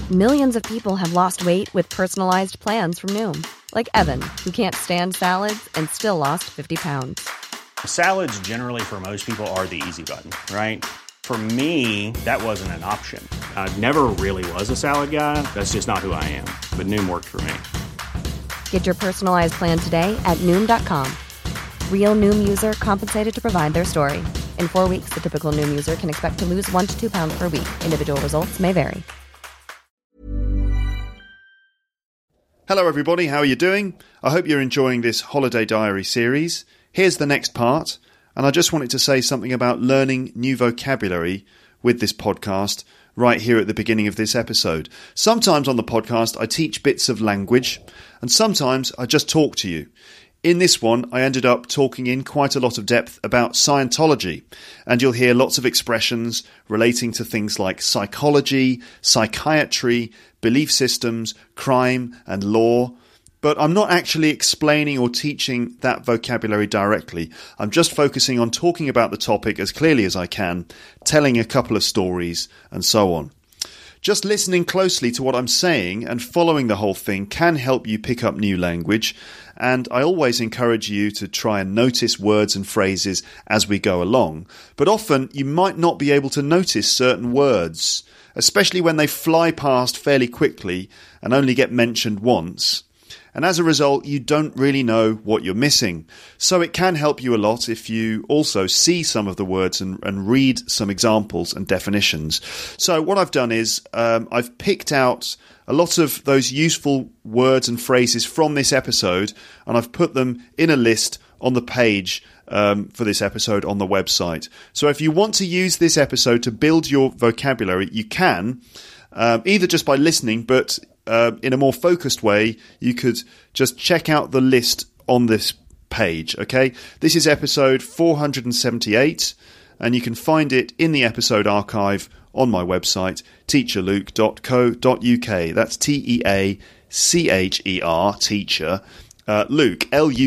Millions of people have lost weight with personalized plans from Noom. Like Evan, who can't stand salads and still lost 50 pounds. Salads generally for most people are the easy button, right? For me, that wasn't an option. I never really was a salad guy. That's just not who I am. But Noom worked for me. Get your personalized plan today at Noom.com. Real Noom user compensated to provide their story. In 4 weeks, the typical Noom user can expect to lose 1 to 2 pounds per week. Individual results may vary. Hello everybody, how are you doing? I hope you're enjoying this Holiday Diary series. Here's the next part, and I just wanted to say something about learning new vocabulary with this podcast right here at the beginning of this episode. Sometimes on the podcast I teach bits of language, and sometimes I just talk to you. In this one, I ended up talking in quite a lot of depth about Scientology, and you'll hear lots of expressions relating to things like psychology, psychiatry, belief systems, crime, and law. But I'm not actually explaining or teaching that vocabulary directly. I'm just focusing on talking about the topic as clearly as I can, telling a couple of stories, and so on. Just listening closely to what I'm saying and following the whole thing can help you pick up new language, and I always encourage you to try and notice words and phrases as we go along. But often you might not be able to notice certain words, especially when they fly past fairly quickly and only get mentioned once. And as a result, you don't really know what you're missing. So it can help you a lot if you also see some of the words and read some examples and definitions. So what I've done is I've picked out a lot of those useful words and phrases from this episode, and I've put them in a list on the page for this episode on the website. So if you want to use this episode to build your vocabulary, you can, either just by listening, but in a more focused way, you could just check out the list on this page, okay? This is episode 478, and you can find it in the episode archive on my website, teacherluke.co.uk. That's Teacher, teacher, Luke,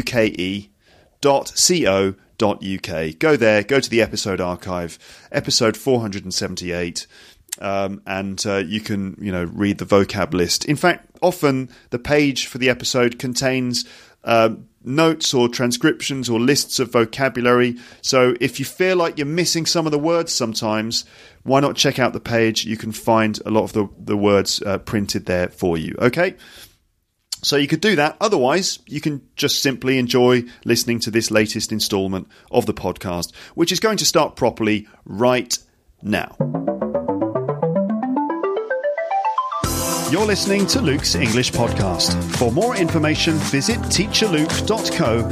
luke.co.uk. Go there, go to the episode archive, episode 478, and you can, read the vocab list. In fact, often the page for the episode contains notes or transcriptions or lists of vocabulary. So if you feel like you're missing some of the words sometimes, why not check out the page? You can find a lot of the words printed there for you. Okay? So you could do that. Otherwise, you can just simply enjoy listening to this latest installment of the podcast, which is going to start properly right now. You're listening to Luke's English Podcast. For more information, visit teacherluke.co.uk.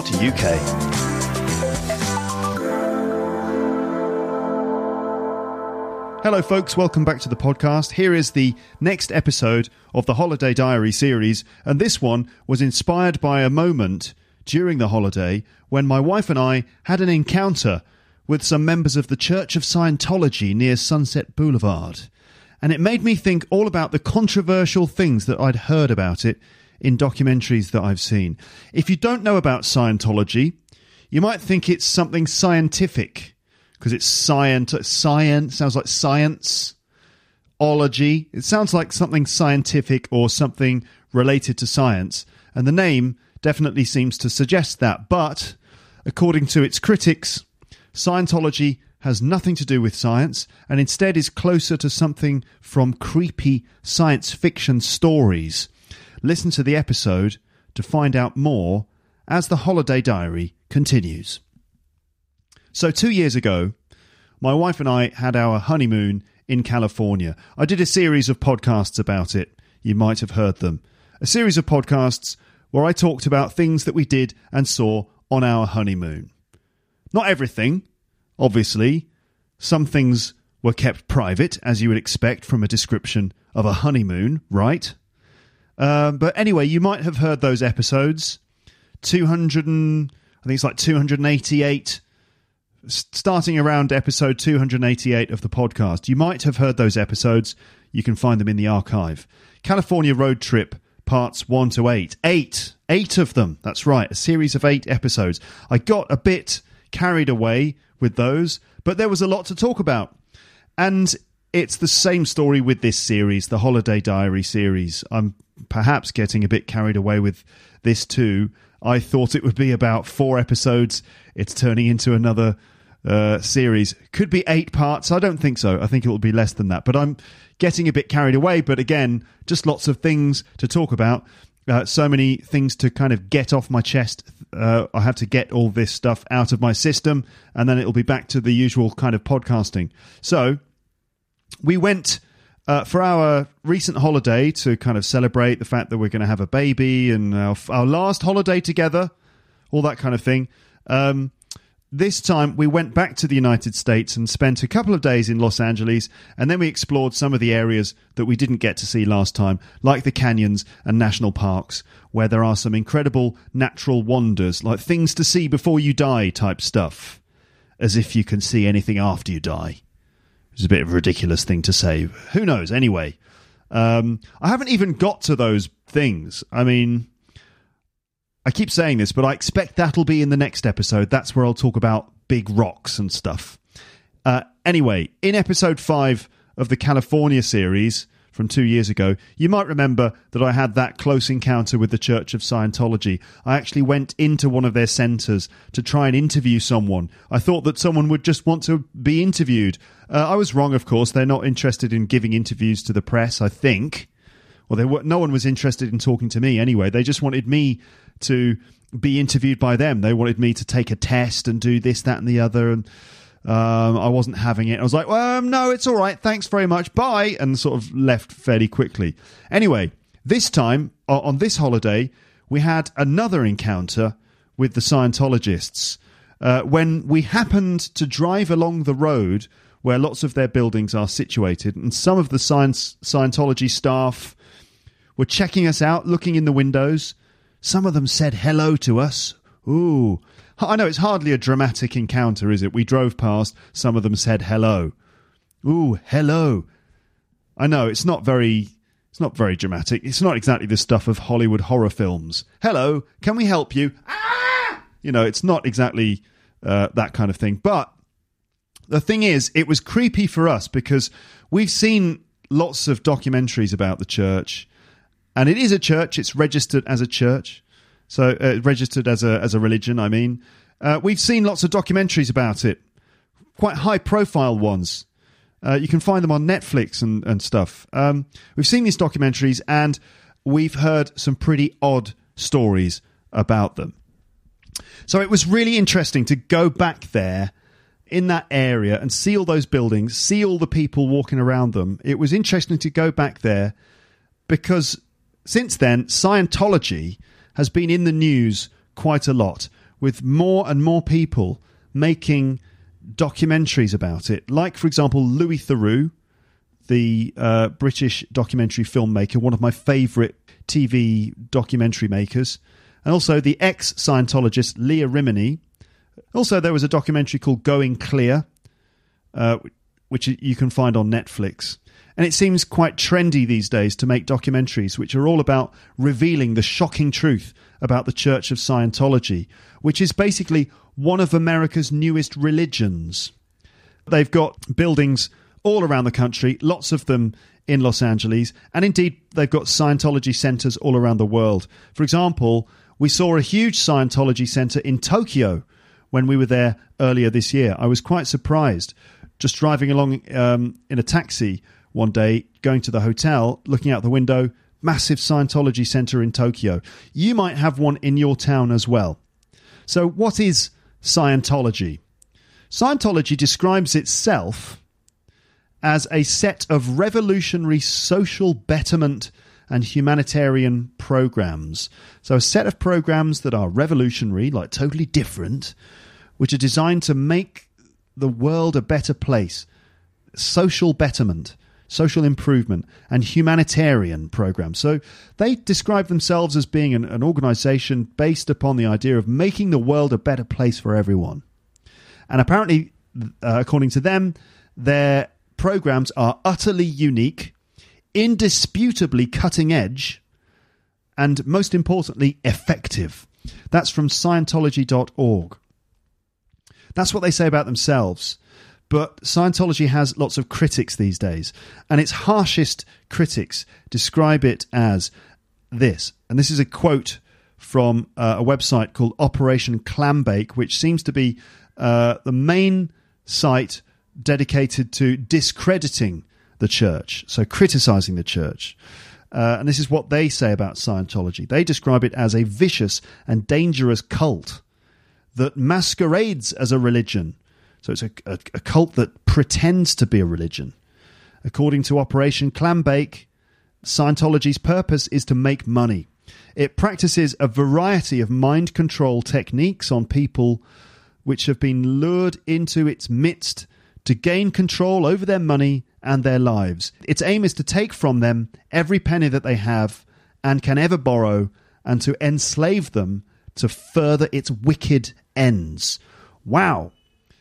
Hello folks, welcome back to the podcast. Here is the next episode of the Holiday Diary series, and this one was inspired by a moment during the holiday when my wife and I had an encounter with some members of the Church of Scientology near Sunset Boulevard. And it made me think all about the controversial things that I'd heard about it in documentaries that I've seen. If you don't know about Scientology, you might think it's something scientific, because it's science, sounds like science, ology. It sounds like something scientific or something related to science. And the name definitely seems to suggest that. But according to its critics, Scientology has nothing to do with science and instead is closer to something from creepy science fiction stories. Listen to the episode to find out more as the Holiday Diary continues. So 2 years ago, my wife and I had our honeymoon in California. I did a series of podcasts about it. You might have heard them. A series of podcasts where I talked about things that we did and saw on our honeymoon. Not everything. Obviously, some things were kept private, as you would expect from a description of a honeymoon, right? But anyway, you might have heard those episodes. 288, starting around episode 288 of the podcast. You might have heard those episodes. You can find them in the archive. California Road Trip, parts 1 to 8. Eight of them. That's right, a series of 8 episodes. I got a bit carried away with those, but there was a lot to talk about. And it's the same story with this series, the Holiday Diary series. I'm perhaps getting a bit carried away with this too. I thought it would be about 4 episodes. It's turning into another series. Could be 8 parts. I don't think so. I think it will be less than that. But I'm getting a bit carried away. But again, just lots of things to talk about. So many things to kind of get off my chest. I have to get all this stuff out of my system, and then it'll be back to the usual kind of podcasting. So we went for our recent holiday to kind of celebrate the fact that we're going to have a baby and our last holiday together, all that kind of thing. This time we went back to the United States and spent a couple of days in Los Angeles, and then we explored some of the areas that we didn't get to see last time, like the canyons and national parks, where there are some incredible natural wonders, like things to see before you die type stuff. As if you can see anything after you die. It's a bit of a ridiculous thing to say. Who knows? Anyway, I haven't even got to those things. I mean, I keep saying this, but I expect that'll be in the next episode. That's where I'll talk about big rocks and stuff. Anyway, in episode 5 of the California series from 2 years ago, you might remember that I had that close encounter with the Church of Scientology. I actually went into one of their centres to try and interview someone. I thought that someone would just want to be interviewed. I was wrong, of course. They're not interested in giving interviews to the press, I think. Well, no one was interested in talking to me anyway. They just wanted me to be interviewed by them. They wanted me to take a test and do this, that and the other, and I wasn't having it. I was like, no, it's all right. Thanks very much. Bye. And sort of left fairly quickly. Anyway, this time, on this holiday, we had another encounter with the Scientologists when we happened to drive along the road where lots of their buildings are situated, and some of the Scientology staff were checking us out, looking in the windows. Some of them said hello to us. Ooh. I know it's hardly a dramatic encounter, is it? We drove past, some of them said hello. Ooh, hello. I know, it's not very dramatic. It's not exactly the stuff of Hollywood horror films. Hello, can we help you? Ah! You know, it's not exactly that kind of thing. But the thing is, it was creepy for us because we've seen lots of documentaries about the church. And it is a church, it's registered as a church. So registered as a religion, I mean. We've seen lots of documentaries about it, quite high-profile ones. You can find them on Netflix and stuff. We've seen these documentaries, and we've heard some pretty odd stories about them. So it was really interesting to go back there in that area and see all those buildings, see all the people walking around them. It was interesting to go back there because since then, Scientology has been in the news quite a lot, with more and more people making documentaries about it. Like, for example, Louis Theroux, the British documentary filmmaker, one of my favourite TV documentary makers, and also the ex-Scientologist Leah Remini. Also, there was a documentary called Going Clear, which you can find on Netflix. And it seems quite trendy these days to make documentaries which are all about revealing the shocking truth about the Church of Scientology, which is basically one of America's newest religions. They've got buildings all around the country, lots of them in Los Angeles, and indeed they've got Scientology centres all around the world. For example, we saw a huge Scientology centre in Tokyo when we were there earlier this year. I was quite surprised, just driving along in a taxi one day, going to the hotel, looking out the window, massive Scientology centre in Tokyo. You might have one in your town as well. So what is Scientology? Scientology describes itself as a set of revolutionary social betterment and humanitarian programs. So a set of programs that are revolutionary, like totally different, which are designed to make the world a better place. Social betterment, social improvement, and humanitarian programs. So they describe themselves as being an organisation based upon the idea of making the world a better place for everyone. And apparently, according to them, their programs are utterly unique, indisputably cutting edge, and most importantly, effective. That's from Scientology.org. That's what they say about themselves. But Scientology has lots of critics these days, and its harshest critics describe it as this. And this is a quote from a website called Operation Clambake, which seems to be the main site dedicated to discrediting the church, so criticizing the church. And this is what they say about Scientology. They describe it as a vicious and dangerous cult that masquerades as a religion. So it's a cult that pretends to be a religion. According to Operation Clambake, Scientology's purpose is to make money. It practices a variety of mind control techniques on people which have been lured into its midst to gain control over their money and their lives. Its aim is to take from them every penny that they have and can ever borrow, and to enslave them to further its wicked ends. Wow.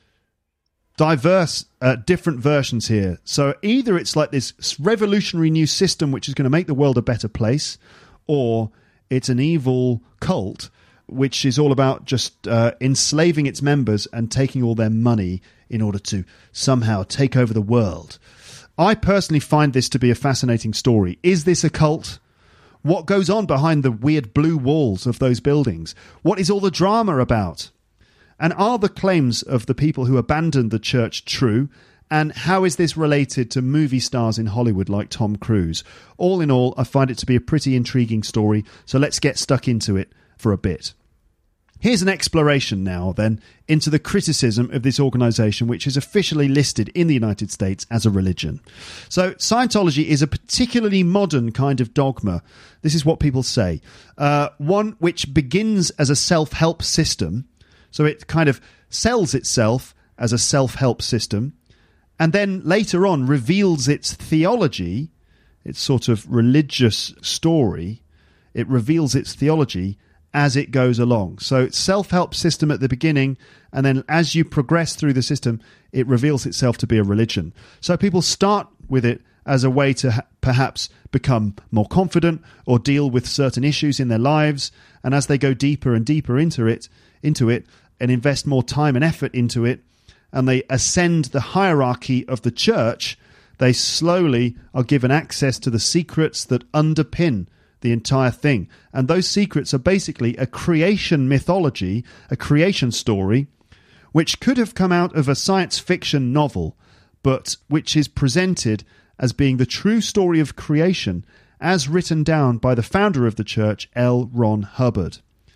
Diverse, different versions here. So either it's like this revolutionary new system which is going to make the world a better place, or it's an evil cult which is all about just enslaving its members and taking all their money in order to somehow take over the world. I personally find this to be a fascinating story. Is this a cult? What goes on behind the weird blue walls of those buildings? What is all the drama about? And are the claims of the people who abandoned the church true? And how is this related to movie stars in Hollywood like Tom Cruise? All in all, I find it to be a pretty intriguing story, so let's get stuck into it for a bit. Here's an exploration now, then, into the criticism of this organisation, which is officially listed in the United States as a religion. So Scientology is a particularly modern kind of dogma. This is what people say. One which begins as a self-help system. So it kind of sells itself as a self-help system, and then later on reveals its theology, its sort of religious story. It reveals its theology as it goes along. So it's self-help system at the beginning, and then as you progress through the system, it reveals itself to be a religion. So people start with it as a way to perhaps become more confident or deal with certain issues in their lives, and as they go deeper and deeper into it, and invest more time and effort into it, and they ascend the hierarchy of the church, they slowly are given access to the secrets that underpin the entire thing. And those secrets are basically a creation mythology, a creation story, which could have come out of a science fiction novel, but which is presented as being the true story of creation as written down by the founder of the church, L. Ron Hubbard.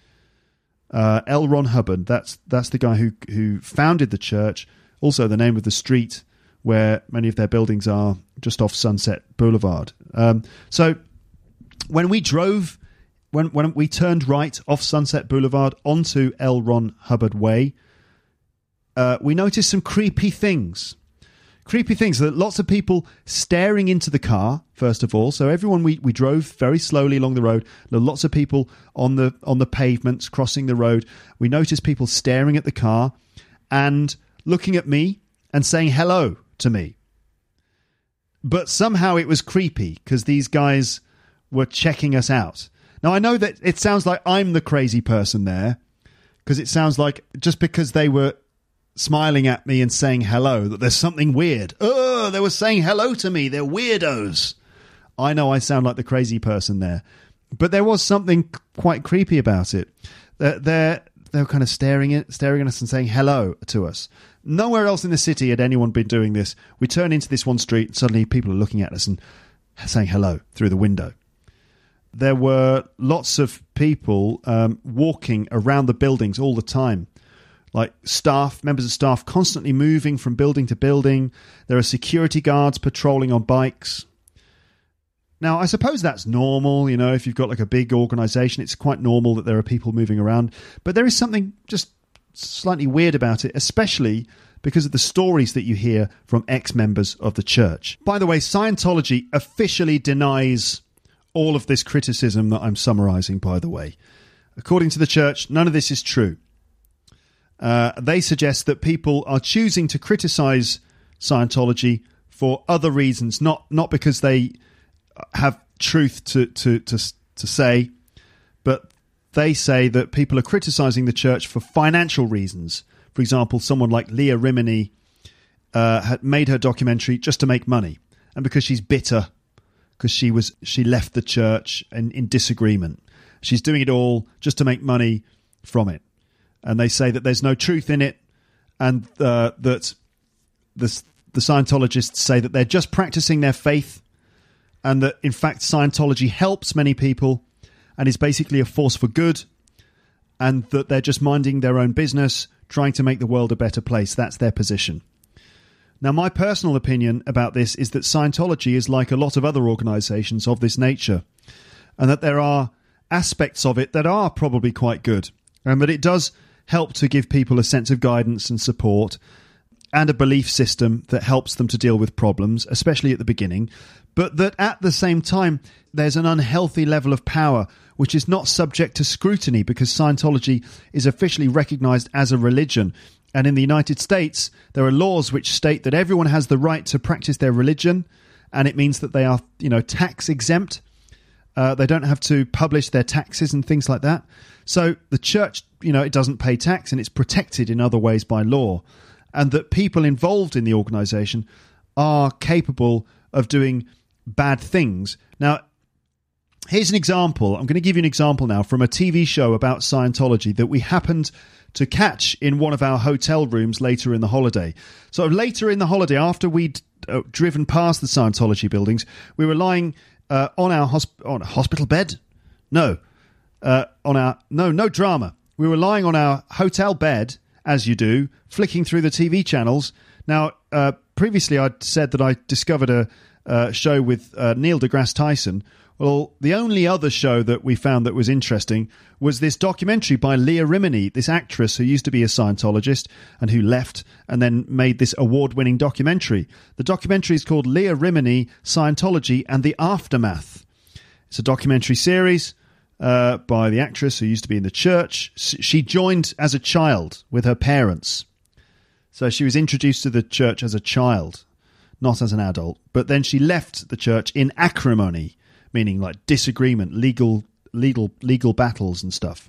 L. Ron Hubbard, that's the guy who founded the church, also the name of the street where many of their buildings are, just off Sunset Boulevard. So when we drove, when we turned right off Sunset Boulevard onto L. Ron Hubbard Way, we noticed some creepy things. Lots of people staring into the car, first of all. So everyone, we drove very slowly along the road. There were lots of people on the pavements crossing the road. We noticed people staring at the car and looking at me and saying hello to me. But somehow it was creepy because these guys were checking us out. Now, I know that it sounds like I'm the crazy person there, because it sounds like just because they were smiling at me and saying hello, that there's something weird. Oh, they were saying hello to me. They're weirdos. I know I sound like the crazy person there, but there was something quite creepy about it. They were kind of staring at us and saying hello to us. Nowhere else in the city had anyone been doing this. We turn into this one street, and suddenly people are looking at us and saying hello through the window. There were lots of people walking around the buildings all the time, like members of staff constantly moving from building to building. There are security guards patrolling on bikes. Now, I suppose that's normal, if you've got like a big organisation, it's quite normal that there are people moving around. But there is something just slightly weird about it, especially because of the stories that you hear from ex-members of the church. By the way, Scientology officially denies all of this criticism that I'm summarising, by the way. According to the church, none of this is true. They suggest that people are choosing to criticise Scientology for other reasons, not because they have truth to say, but they say that people are criticising the church for financial reasons. For example, someone like Leah Remini had made her documentary just to make money, and because she's bitter because she left the church in disagreement. She's doing it all just to make money from it. And they say that there's no truth in it, and that the Scientologists say that they're just practicing their faith, and that, in fact, Scientology helps many people and is basically a force for good, and that they're just minding their own business, trying to make the world a better place. That's their position. Now, my personal opinion about this is that Scientology is like a lot of other organisations of this nature, and that there are aspects of it that are probably quite good, and that it does help to give people a sense of guidance and support and a belief system that helps them to deal with problems, especially at the beginning, but that at the same time there's an unhealthy level of power which is not subject to scrutiny because Scientology is officially recognised as a religion. And in the United States, there are laws which state that everyone has the right to practice their religion, and it means that they are, tax exempt. They don't have to publish their taxes and things like that. So the church, it doesn't pay tax, and it's protected in other ways by law. And that people involved in the organisation are capable of doing bad things. Now, here's an example. I'm going to give you an example now from a TV show about Scientology that we happened to catch in one of our hotel rooms later in the holiday. So later in the holiday, after we'd driven past the Scientology buildings, we were lying on our hospital bed? No drama. We were lying on our hotel bed, as you do, flicking through the TV channels. Now, previously I'd said that I discovered a show with Neil deGrasse Tyson. Well, the only other show that we found that was interesting was this documentary by Leah Remini, this actress who used to be a Scientologist and who left and then made this award-winning documentary. The documentary is called Leah Remini, Scientology and the Aftermath. It's a documentary series by the actress who used to be in the church. She joined as a child with her parents. So she was introduced to the church as a child, not as an adult. But then she left the church in acrimony, meaning like disagreement, legal battles and stuff.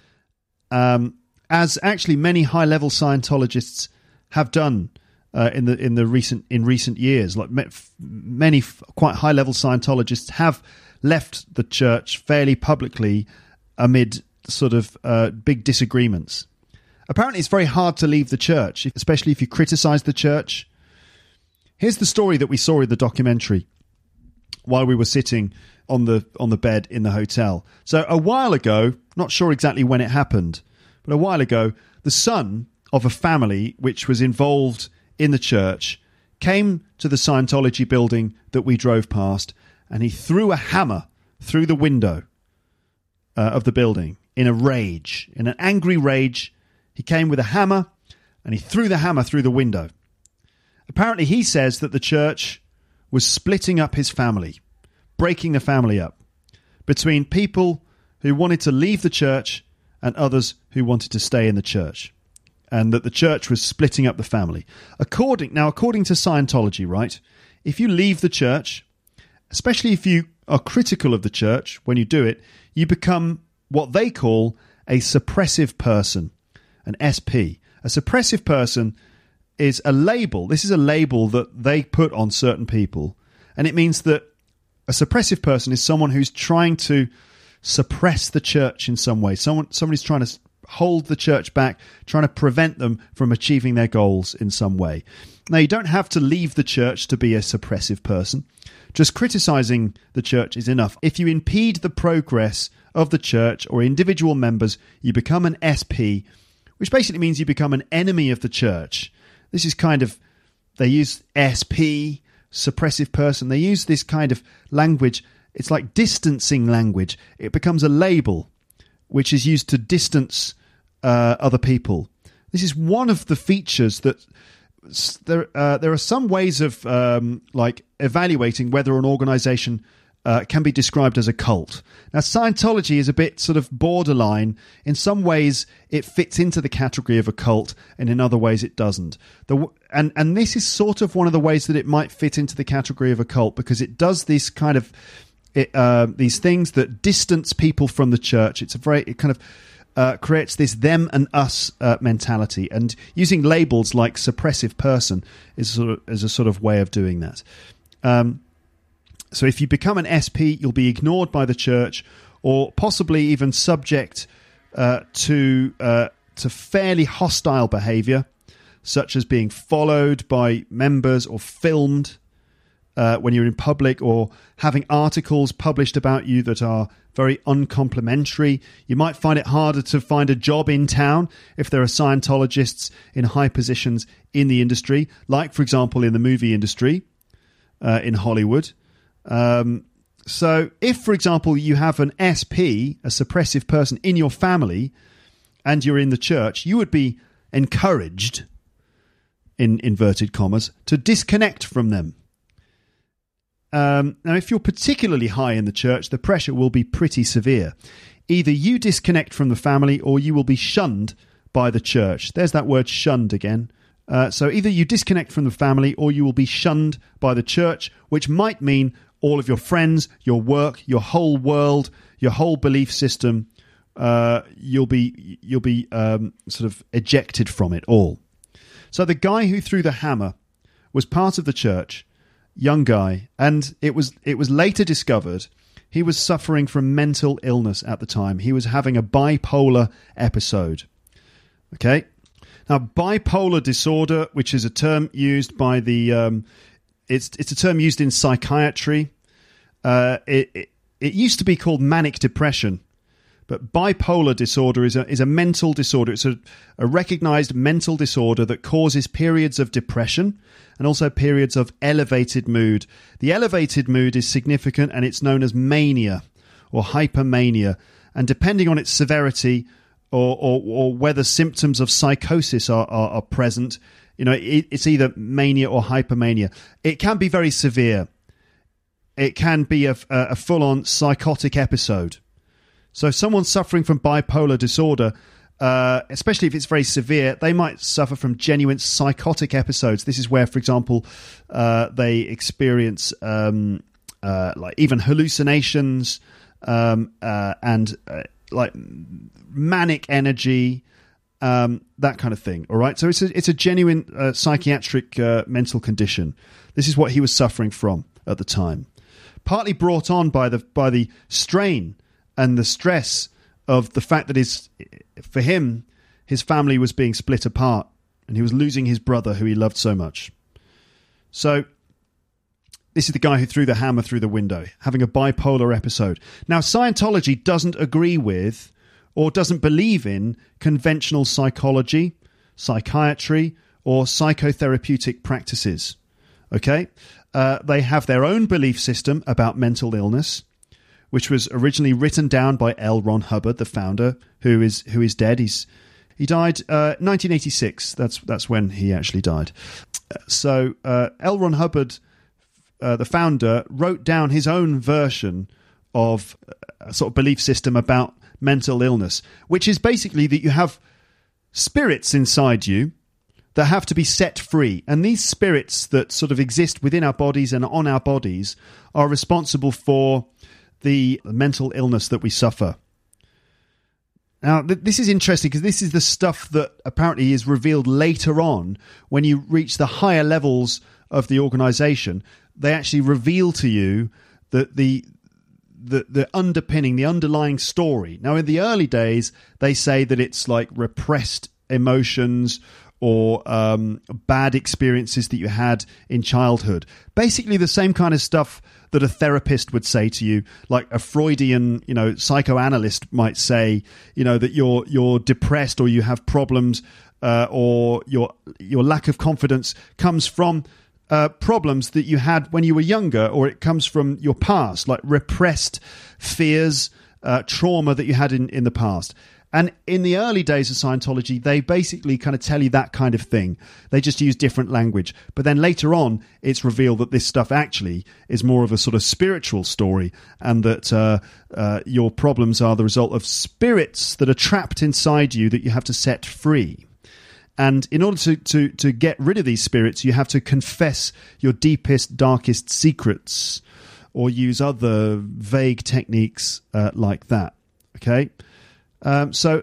As actually many high-level Scientologists have done in recent years, like many quite high-level Scientologists have left the church fairly publicly amid sort of big disagreements. Apparently, it's very hard to leave the church, especially if you criticize the church. Here's the story that we saw in the documentary while we were sitting on the bed in the hotel. So a while ago, not sure exactly when it happened, but a while ago, the son of a family which was involved in the church came to the Scientology building that we drove past, and he threw a hammer through the window of the building in an angry rage. He came with a hammer, and he threw the hammer through the window. Apparently, he says that the church was splitting up his family, breaking the family up between people who wanted to leave the church and others who wanted to stay in the church, and that the church was splitting up the family. According to Scientology, right, if you leave the church, especially if you are critical of the church when you do it, you become what they call a suppressive person, an SP. A suppressive person is a label. This is a label that they put on certain people, and it means that a suppressive person is someone who's trying to suppress the church in some way. Somebody's trying to hold the church back, trying to prevent them from achieving their goals in some way. Now, you don't have to leave the church to be a suppressive person. Just criticizing the church is enough. If you impede the progress of the church or individual members, you become an SP, which basically means you become an enemy of the church. This is kind of, they use SP, suppressive person. They use this kind of language. It's like distancing language. It becomes a label which is used to distance other people. This is one of the features that there are some ways of like evaluating whether an organization can be described as a cult. Now, Scientology is a bit sort of borderline. In some ways, it fits into the category of a cult, and in other ways, it doesn't. And this is sort of one of the ways that it might fit into the category of a cult, because it does this kind of these things that distance people from the church. It's a very kind of creates this them and us mentality, and using labels like suppressive person is a sort of way of doing that. So if you become an SP, you'll be ignored by the church, or possibly even subject to fairly hostile behaviour, such as being followed by members or filmed when you're in public, or having articles published about you that are very uncomplimentary. You might find it harder to find a job in town if there are Scientologists in high positions in the industry, like, for example, in the movie industry in Hollywood. So if, for example, you have an SP, a suppressive person, in your family and you're in the church, you would be encouraged, in inverted commas, to disconnect from them. Now, if you're particularly high in the church, the pressure will be pretty severe. Either you disconnect from the family or you will be shunned by the church. There's that word shunned again. So either you disconnect from the family or you will be shunned by the church, which might mean all of your friends, your work, your whole world, your whole belief system, you'll be sort of ejected from it all. So the guy who threw the hammer was part of the church, young guy, and it was later discovered he was suffering from mental illness at the time. He was having a bipolar episode. Okay? Now, bipolar disorder, which is a term used by the... it's a term used in psychiatry. It used to be called manic depression, but bipolar disorder is a mental disorder. It's a recognized mental disorder that causes periods of depression and also periods of elevated mood. The elevated mood is significant, and it's known as mania or hypermania. And depending on its severity or whether symptoms of psychosis are present, it's either mania or hypermania. It can be very severe. It can be a full-on psychotic episode. So someone suffering from bipolar disorder, especially if it's very severe, they might suffer from genuine psychotic episodes. This is where, for example, they experience like even hallucinations and like manic energy, that kind of thing. All right, so it's a genuine psychiatric mental condition. This is what he was suffering from at the time, partly brought on by the strain and the stress of the fact that for him, his family was being split apart and he was losing his brother who he loved so much. So this is the guy who threw the hammer through the window, having a bipolar episode. Now, Scientology doesn't agree with or doesn't believe in conventional psychology, psychiatry, or psychotherapeutic practices. Okay? They have their own belief system about mental illness, which was originally written down by L. Ron Hubbard, the founder, who is dead. He died 1986. That's when he actually died. So L. Ron Hubbard, the founder, wrote down his own version of a sort of belief system about mental illness, which is basically that you have spirits inside you that have to be set free. And these spirits that sort of exist within our bodies and on our bodies are responsible for the mental illness that we suffer. Now, this is interesting because this is the stuff that apparently is revealed later on when you reach the higher levels of the organization. They actually reveal to you that the underpinning, the underlying story. Now, in the early days, they say that it's like repressed emotions or bad experiences that you had in childhood. Basically the same kind of stuff that a therapist would say to you, like a Freudian, psychoanalyst might say, that you're depressed or you have problems, or your lack of confidence comes from problems that you had when you were younger, or it comes from your past, like repressed fears, trauma that you had in the past. And in the early days of Scientology, they basically kind of tell you that kind of thing. They just use different language. But then later on, it's revealed that this stuff actually is more of a sort of spiritual story, and that your problems are the result of spirits that are trapped inside you that you have to set free. And in order to get rid of these spirits, you have to confess your deepest, darkest secrets, or use other vague techniques like that. Okay? So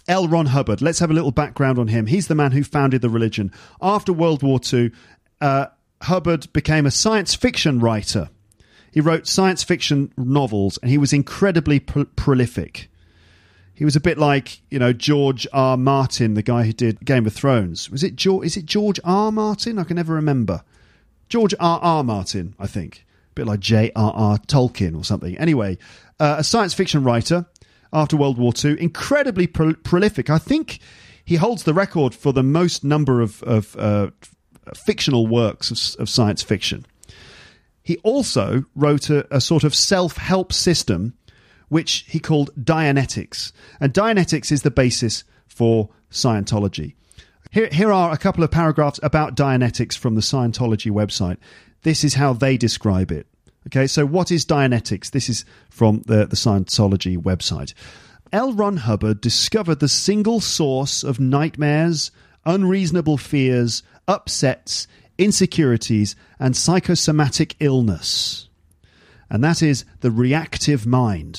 L. Ron Hubbard. Let's have a little background on him. He's the man who founded the religion. After World War II, Hubbard became a science fiction writer. He wrote science fiction novels, and he was incredibly prolific. He was a bit like, George R. Martin, the guy who did Game of Thrones. Is it George R. Martin? I can never remember. George R. R. Martin, I think. A bit like J.R.R. Tolkien or something. Anyway, a science fiction writer after World War II, incredibly prolific. I think he holds the record for the most number of fictional works of science fiction. He also wrote a sort of self-help system which he called Dianetics. And Dianetics is the basis for Scientology. Here are a couple of paragraphs about Dianetics from the Scientology website. This is how they describe it. Okay, so what is Dianetics? This is from the Scientology website. L. Ron Hubbard discovered the single source of nightmares, unreasonable fears, upsets, insecurities, and psychosomatic illness. And that is the reactive mind.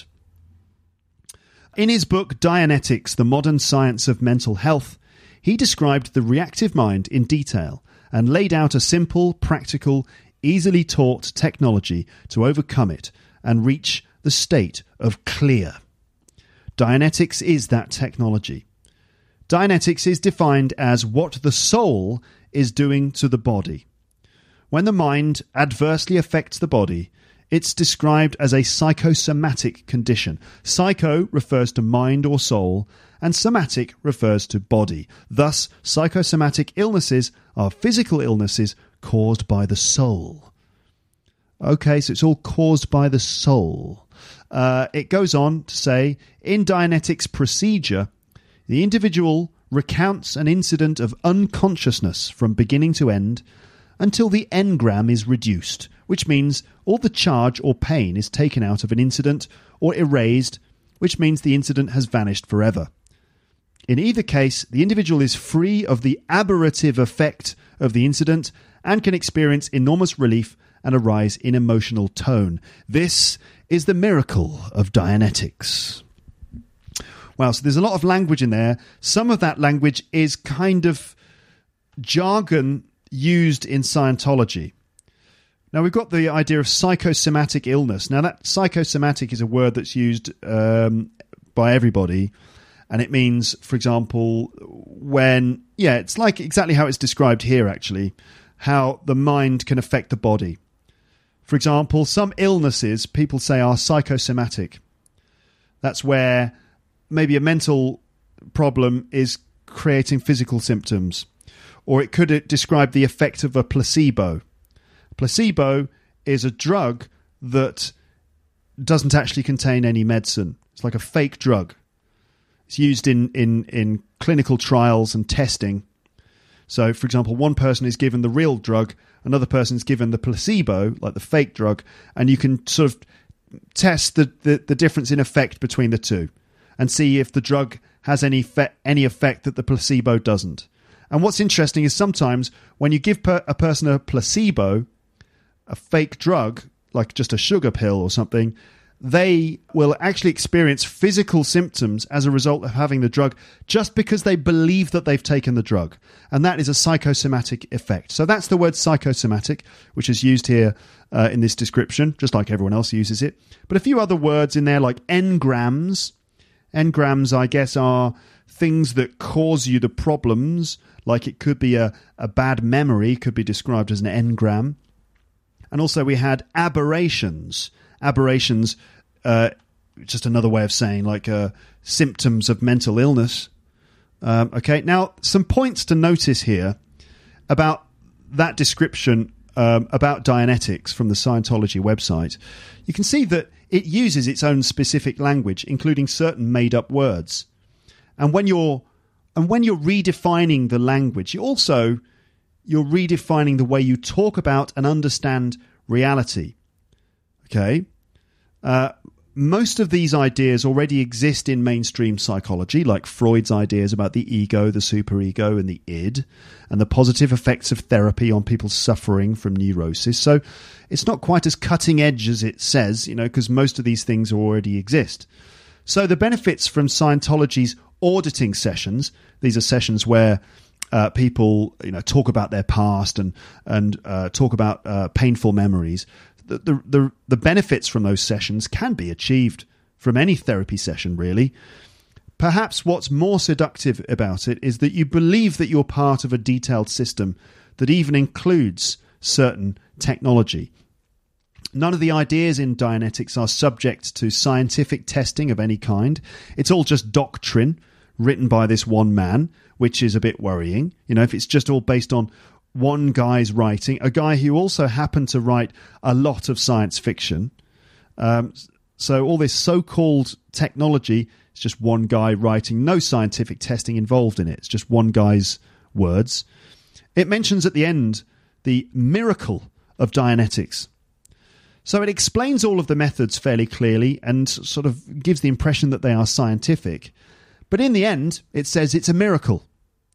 In his book, Dianetics, The Modern Science of Mental Health, he described the reactive mind in detail and laid out a simple, practical, easily taught technology to overcome it and reach the state of clear. Dianetics is that technology. Dianetics is defined as what the soul is doing to the body. When the mind adversely affects the body, it's described as a psychosomatic condition. Psycho refers to mind or soul, and somatic refers to body. Thus, psychosomatic illnesses are physical illnesses caused by the soul. Okay, so it's all caused by the soul. It goes on to say, in Dianetics procedure, the individual recounts an incident of unconsciousness from beginning to end until the engram is reduced, which means all the charge or pain is taken out of an incident or erased, which means the incident has vanished forever. In either case, the individual is free of the aberrative effect of the incident and can experience enormous relief and a rise in emotional tone. This is the miracle of Dianetics. Wow, so there's a lot of language in there. Some of that language is kind of jargon used in Scientology. Now, we've got the idea of psychosomatic illness. Now, that psychosomatic is a word that's used by everybody. And it means, for example, it's like exactly how it's described here, actually, how the mind can affect the body. For example, some illnesses people say are psychosomatic. That's where maybe a mental problem is creating physical symptoms. Or it could describe the effect of a placebo. Placebo is a drug that doesn't actually contain any medicine. It's like a fake drug. It's used in clinical trials and testing. So, for example, one person is given the real drug, another person is given the placebo, like the fake drug, and you can sort of test the difference in effect between the two and see if the drug has any effect that the placebo doesn't. And what's interesting is sometimes when you give a person a placebo, a fake drug, like just a sugar pill or something, they will actually experience physical symptoms as a result of having the drug just because they believe that they've taken the drug. And that is a psychosomatic effect. So that's the word psychosomatic, which is used here in this description, just like everyone else uses it. But a few other words in there like engrams. Engrams, I guess, are things that cause you the problems. Like it could be a bad memory, could be described as an engram. And also we had aberrations. Aberrations, just another way of saying like symptoms of mental illness. Okay, now some points to notice here about that description about Dianetics from the Scientology website. You can see that it uses its own specific language, including certain made-up words. And when you're redefining the language, you're redefining the way you talk about and understand reality. Okay? Most of these ideas already exist in mainstream psychology, like Freud's ideas about the ego, the superego, and the id, and the positive effects of therapy on people suffering from neurosis. So it's not quite as cutting edge as it says, because most of these things already exist. So the benefits from Scientology's auditing sessions. These are sessions where people, talk about their past and talk about painful memories. The benefits from those sessions can be achieved from any therapy session, really. Perhaps what's more seductive about it is that you believe that you're part of a detailed system that even includes certain technology. None of the ideas in Dianetics are subject to scientific testing of any kind. It's all just doctrine written by this one man, which is a bit worrying. If it's just all based on one guy's writing, a guy who also happened to write a lot of science fiction. So all this so-called technology, it's just one guy writing, no scientific testing involved in it. It's just one guy's words. It mentions at the end the miracle of Dianetics. So it explains all of the methods fairly clearly and sort of gives the impression that they are scientific. But in the end, it says it's a miracle.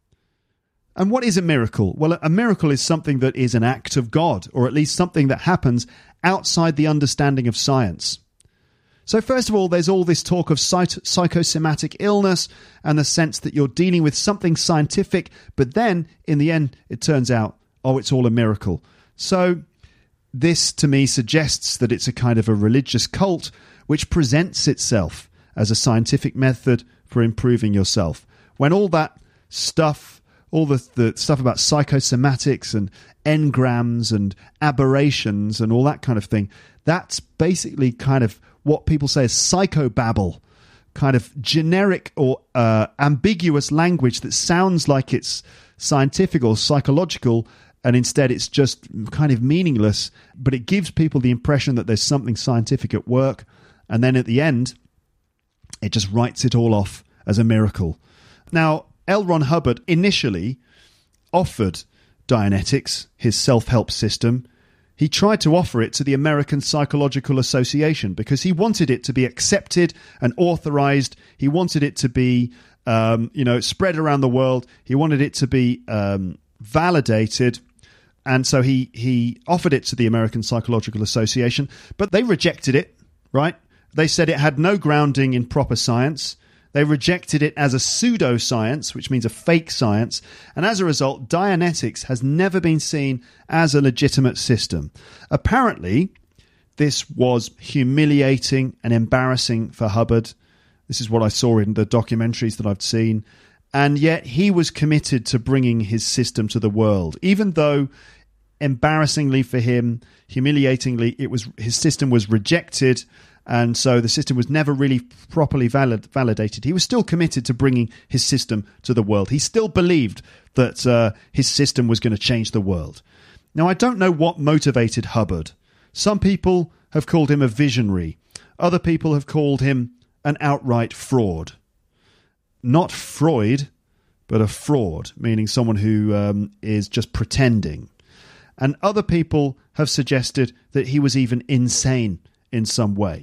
And what is a miracle? Well, a miracle is something that is an act of God, or at least something that happens outside the understanding of science. So first of all, there's all this talk of psychosomatic illness and the sense that you're dealing with something scientific, but then in the end, it turns out, it's all a miracle. So this to me suggests that it's a kind of a religious cult which presents itself as a scientific method for improving yourself. When all that stuff, all the stuff about psychosomatics and engrams and aberrations and all that kind of thing, that's basically kind of what people say is psychobabble, kind of generic or ambiguous language that sounds like it's scientific or psychological, and instead it's just kind of meaningless, but it gives people the impression that there's something scientific at work, and then at the end, it just writes it all off as a miracle. Now, L. Ron Hubbard initially offered Dianetics, his self-help system. He tried to offer it to the American Psychological Association because he wanted it to be accepted and authorized. He wanted it to be, spread around the world. He wanted it to be validated. And so he offered it to the American Psychological Association, but they rejected it, right? They said it had no grounding in proper science. They rejected it as a pseudoscience, which means a fake science, and as a result, Dianetics has never been seen as a legitimate system. Apparently, this was humiliating and embarrassing for Hubbard. This is what I saw in the documentaries that I've seen, and yet he was committed to bringing his system to the world, even though, embarrassingly for him, humiliatingly, his system was rejected. And so the system was never really properly validated. He was still committed to bringing his system to the world. He still believed that his system was going to change the world. Now, I don't know what motivated Hubbard. Some people have called him a visionary. Other people have called him an outright fraud. Not Freud, but a fraud, meaning someone who is just pretending. And other people have suggested that he was even insane in some way.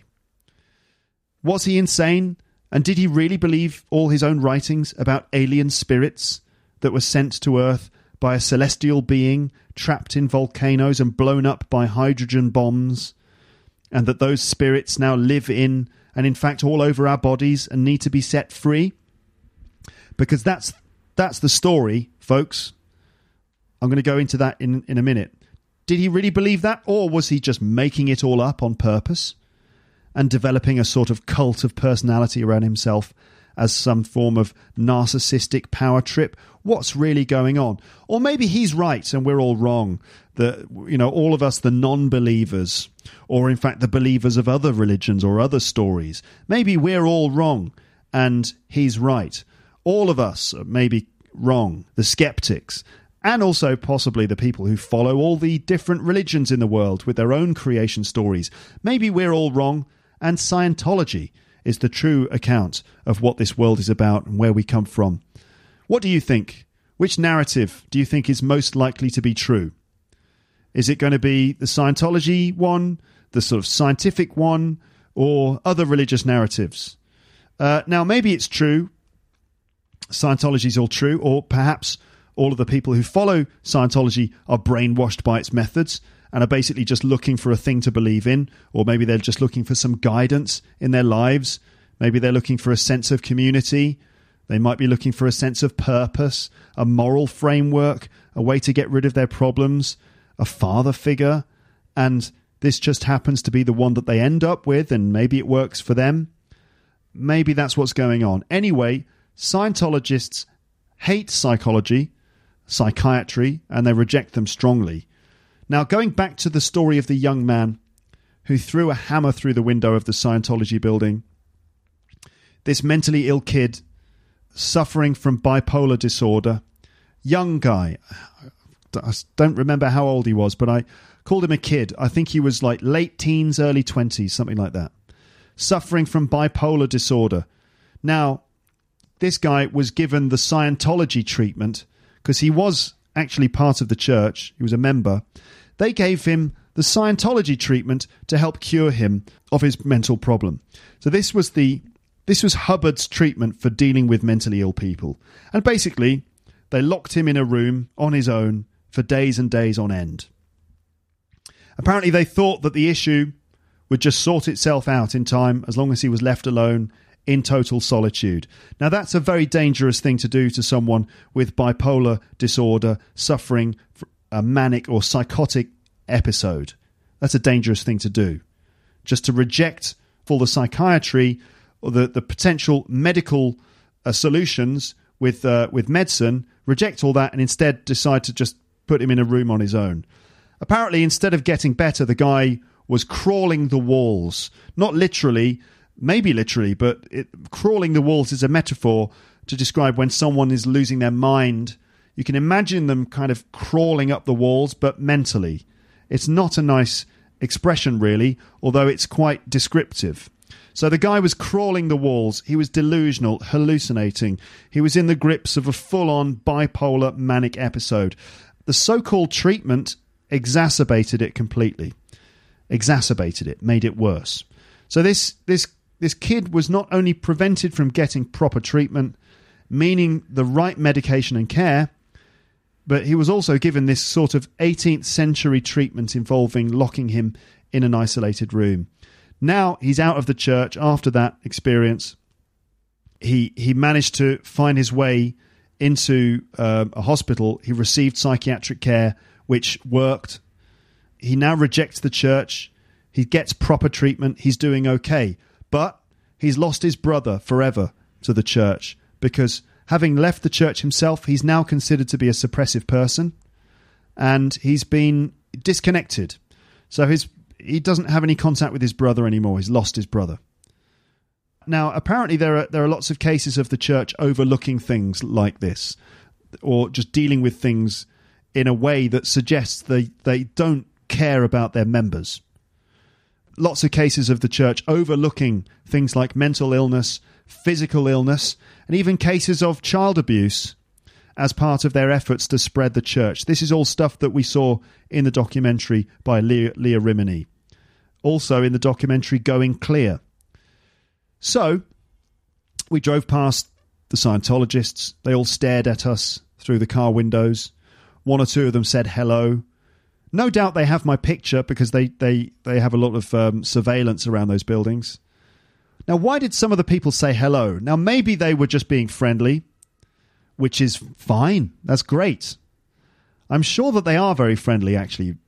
Was he insane? And did he really believe all his own writings about alien spirits that were sent to Earth by a celestial being trapped in volcanoes and blown up by hydrogen bombs? And that those spirits now live in and in fact all over our bodies and need to be set free? Because that's the story, folks. I'm going to go into that in a minute. Did he really believe that? Or was he just making it all up on purpose and developing a sort of cult of personality around himself as some form of narcissistic power trip? What's really going on? Or maybe he's right and we're all wrong. All of us, the non-believers, or in fact the believers of other religions or other stories, maybe we're all wrong and he's right. All of us may be wrong, the skeptics, and also possibly the people who follow all the different religions in the world with their own creation stories. Maybe we're all wrong, and Scientology is the true account of what this world is about and where we come from. What do you think? Which narrative do you think is most likely to be true? Is it going to be the Scientology one, the sort of scientific one, or other religious narratives? Now, maybe it's true. Scientology's all true, or perhaps all of the people who follow Scientology are brainwashed by its methods and are basically just looking for a thing to believe in, or maybe they're just looking for some guidance in their lives. Maybe they're looking for a sense of community, They might be looking for a sense of purpose, a moral framework, a way to get rid of their problems, a father figure, and this just happens to be the one that they end up with, and maybe it works for them. Maybe that's what's going on. Anyway, Scientologists hate psychology, psychiatry, and they reject them strongly. Now, going back to the story of the young man who threw a hammer through the window of the Scientology building, this mentally ill kid suffering from bipolar disorder, young guy, I don't remember how old he was, but I called him a kid. I think he was like late teens, early 20s, something like that. Suffering from bipolar disorder. Now, this guy was given the Scientology treatment because he was actually part of the church. He was a member. They gave him the Scientology treatment to help cure him of his mental problem. So this was Hubbard's treatment for dealing with mentally ill people. And basically, they locked him in a room on his own for days and days on end. Apparently, they thought that the issue would just sort itself out in time as long as he was left alone in total solitude. Now, that's a very dangerous thing to do to someone with bipolar disorder suffering a manic or psychotic episode. That's a dangerous thing to do. Just to reject for the psychiatry or the potential medical solutions with medicine, reject all that and instead decide to just put him in a room on his own. Apparently, instead of getting better, the guy was crawling the walls. Not literally, maybe literally, but crawling the walls is a metaphor to describe when someone is losing their mind. You can imagine them kind of crawling up the walls, but mentally. It's not a nice expression, really, although it's quite descriptive. So the guy was crawling the walls. He was delusional, hallucinating. He was in the grips of a full-on bipolar manic episode. The so-called treatment exacerbated it completely. Exacerbated it, made it worse. So this kid was not only prevented from getting proper treatment, meaning the right medication and care, but he was also given this sort of 18th century treatment involving locking him in an isolated room. Now he's out of the church after that experience. He managed to find his way into a hospital. He received psychiatric care, which worked. He now rejects the church. He gets proper treatment. He's doing okay. But he's lost his brother forever to the church because having left the church himself, he's now considered to be a suppressive person and he's been disconnected. So he doesn't have any contact with his brother anymore. He's lost his brother. Now, apparently there are lots of cases of the church overlooking things like this or just dealing with things in a way that suggests they don't care about their members. Lots of cases of the church overlooking things like mental illness, physical illness, and even cases of child abuse as part of their efforts to spread the church. This is all stuff that we saw in the documentary by Leah Rimini. Also in the documentary Going Clear. So, we drove past the Scientologists. They all stared at us through the car windows. One or two of them said hello. No doubt they have my picture because they have a lot of surveillance around those buildings. Now, why did some of the people say hello? Now, maybe they were just being friendly, which is fine. That's great. I'm sure that they are very friendly, actually,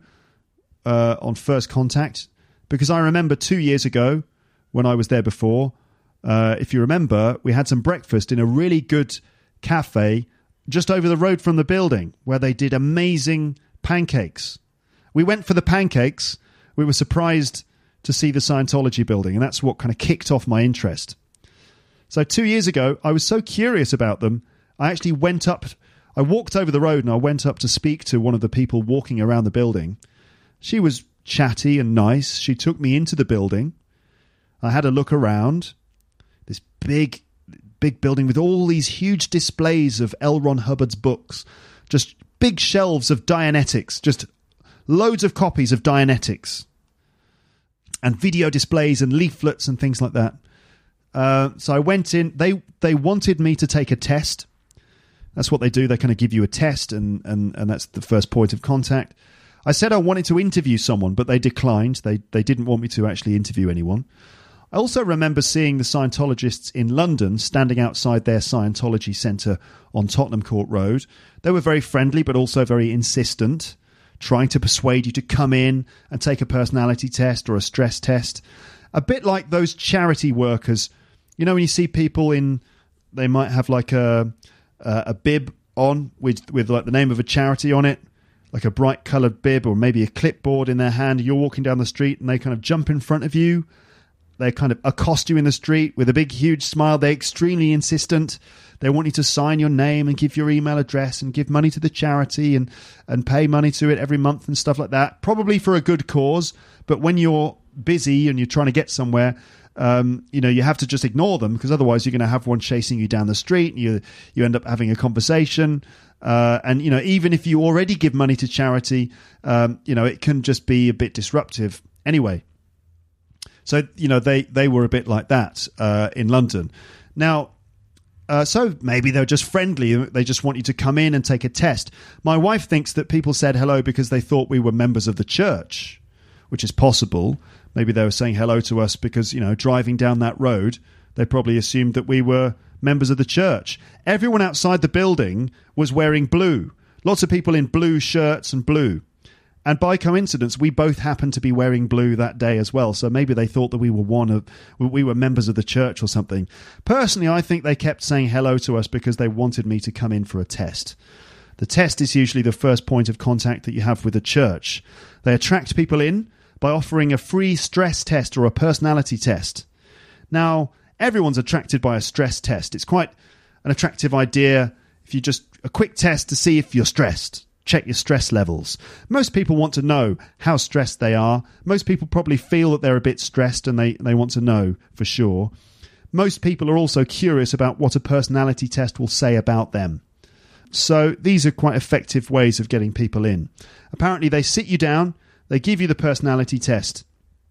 on first contact. Because I remember 2 years ago, when I was there before, if you remember, we had some breakfast in a really good cafe just over the road from the building where they did amazing pancakes. We went for the pancakes. We were surprised to see the Scientology building, and that's what kind of kicked off my interest. So 2 years ago, I was so curious about them, I actually I walked over the road and I went up to speak to one of the people walking around the building. She was chatty and nice. She took me into the building. I had a look around. This big building with all these huge displays of L. Ron Hubbard's books. Just big shelves of Dianetics. Just loads of copies of Dianetics. And video displays and leaflets and things like that. So I went in. They wanted me to take a test. That's what they do. They kind of give you a test and that's the first point of contact. I said I wanted to interview someone, but they declined. They didn't want me to actually interview anyone. I also remember seeing the Scientologists in London standing outside their Scientology centre on Tottenham Court Road. They were very friendly, but also very insistent, trying to persuade you to come in and take a personality test or a stress test. A bit like those charity workers. You know, when you see people they might have like a bib on with like the name of a charity on it, like a bright coloured bib or maybe a clipboard in their hand. You're walking down the street and they kind of jump in front of you. They kind of accost you in the street with a big, huge smile. They're extremely insistent. They want you to sign your name and give your email address and give money to the charity and pay money to it every month and stuff like that, probably for a good cause. But when you're busy and you're trying to get somewhere, you have to just ignore them, because otherwise you're going to have one chasing you down the street. You end up having a conversation. And even if you already give money to charity, it can just be a bit disruptive. Anyway. So, they were a bit like that in London. Now, so maybe they're just friendly. They just want you to come in and take a test. My wife thinks that people said hello because they thought we were members of the church, which is possible. Maybe they were saying hello to us because, driving down that road, they probably assumed that we were members of the church. Everyone outside the building was wearing blue. Lots of people in blue shirts and blue. And by coincidence, we both happened to be wearing blue that day as well. So maybe they thought that we were members of the church or something. Personally, I think they kept saying hello to us because they wanted me to come in for a test. The test is usually the first point of contact that you have with the church. They attract people in by offering a free stress test or a personality test. Now, everyone's attracted by a stress test. It's quite an attractive idea if you just a quick test to see if you're stressed. Check your stress levels. Most people want to know how stressed they are. Most people probably feel that they're a bit stressed and they want to know for sure. Most people are also curious about what a personality test will say about them. So these are quite effective ways of getting people in. Apparently they sit you down, they give you the personality test,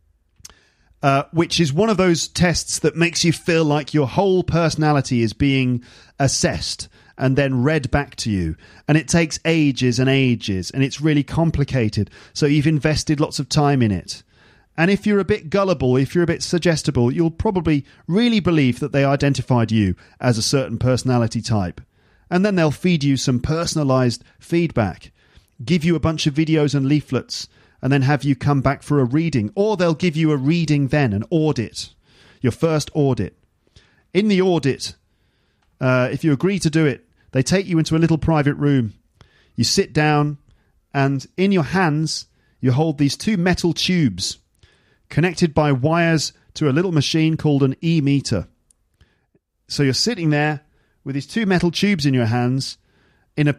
which is one of those tests that makes you feel like your whole personality is being assessed and then read back to you. And it takes ages and ages, and it's really complicated. So you've invested lots of time in it. And if you're a bit gullible, if you're a bit suggestible, you'll probably really believe that they identified you as a certain personality type. And then they'll feed you some personalised feedback, give you a bunch of videos and leaflets, and then have you come back for a reading. Or they'll give you a reading then, an audit, your first audit. In the audit, if you agree to do it, they take you into a little private room. You sit down, and in your hands, you hold these two metal tubes connected by wires to a little machine called an e-meter. So you're sitting there with these two metal tubes in your hands in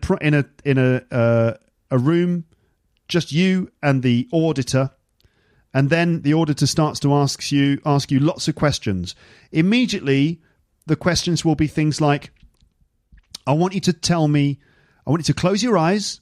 a room, just you and the auditor. And then the auditor starts to ask you lots of questions. Immediately, the questions will be things like, I want you to close your eyes,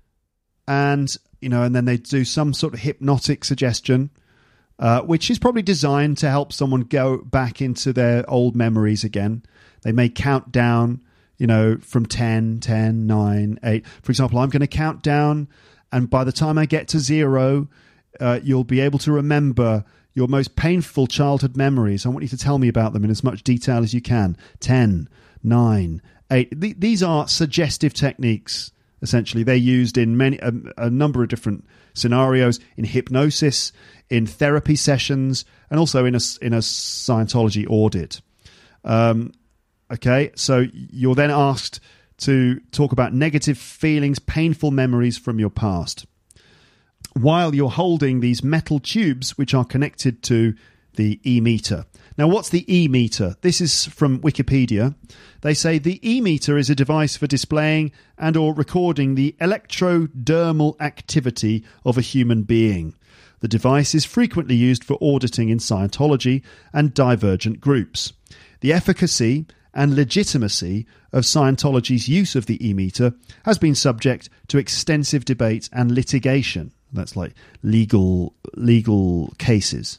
and then they do some sort of hypnotic suggestion, which is probably designed to help someone go back into their old memories again. They may count down, from 10, 9, 8. For example, I'm going to count down, and by the time I get to 0, you'll be able to remember your most painful childhood memories. I want you to tell me about them in as much detail as you can. 10, 9, 8. These are suggestive techniques, essentially. They're used in a number of different scenarios, in hypnosis, in therapy sessions, and also in a Scientology audit. Okay, so you're then asked to talk about negative feelings, painful memories from your past, while you're holding these metal tubes which are connected to the e-meter. Now, what's the e-meter? This is from Wikipedia. They say the e-meter is a device for displaying and or recording the electrodermal activity of a human being. The device is frequently used for auditing in Scientology and divergent groups. The efficacy and legitimacy of Scientology's use of the e-meter has been subject to extensive debate and litigation. That's like legal cases.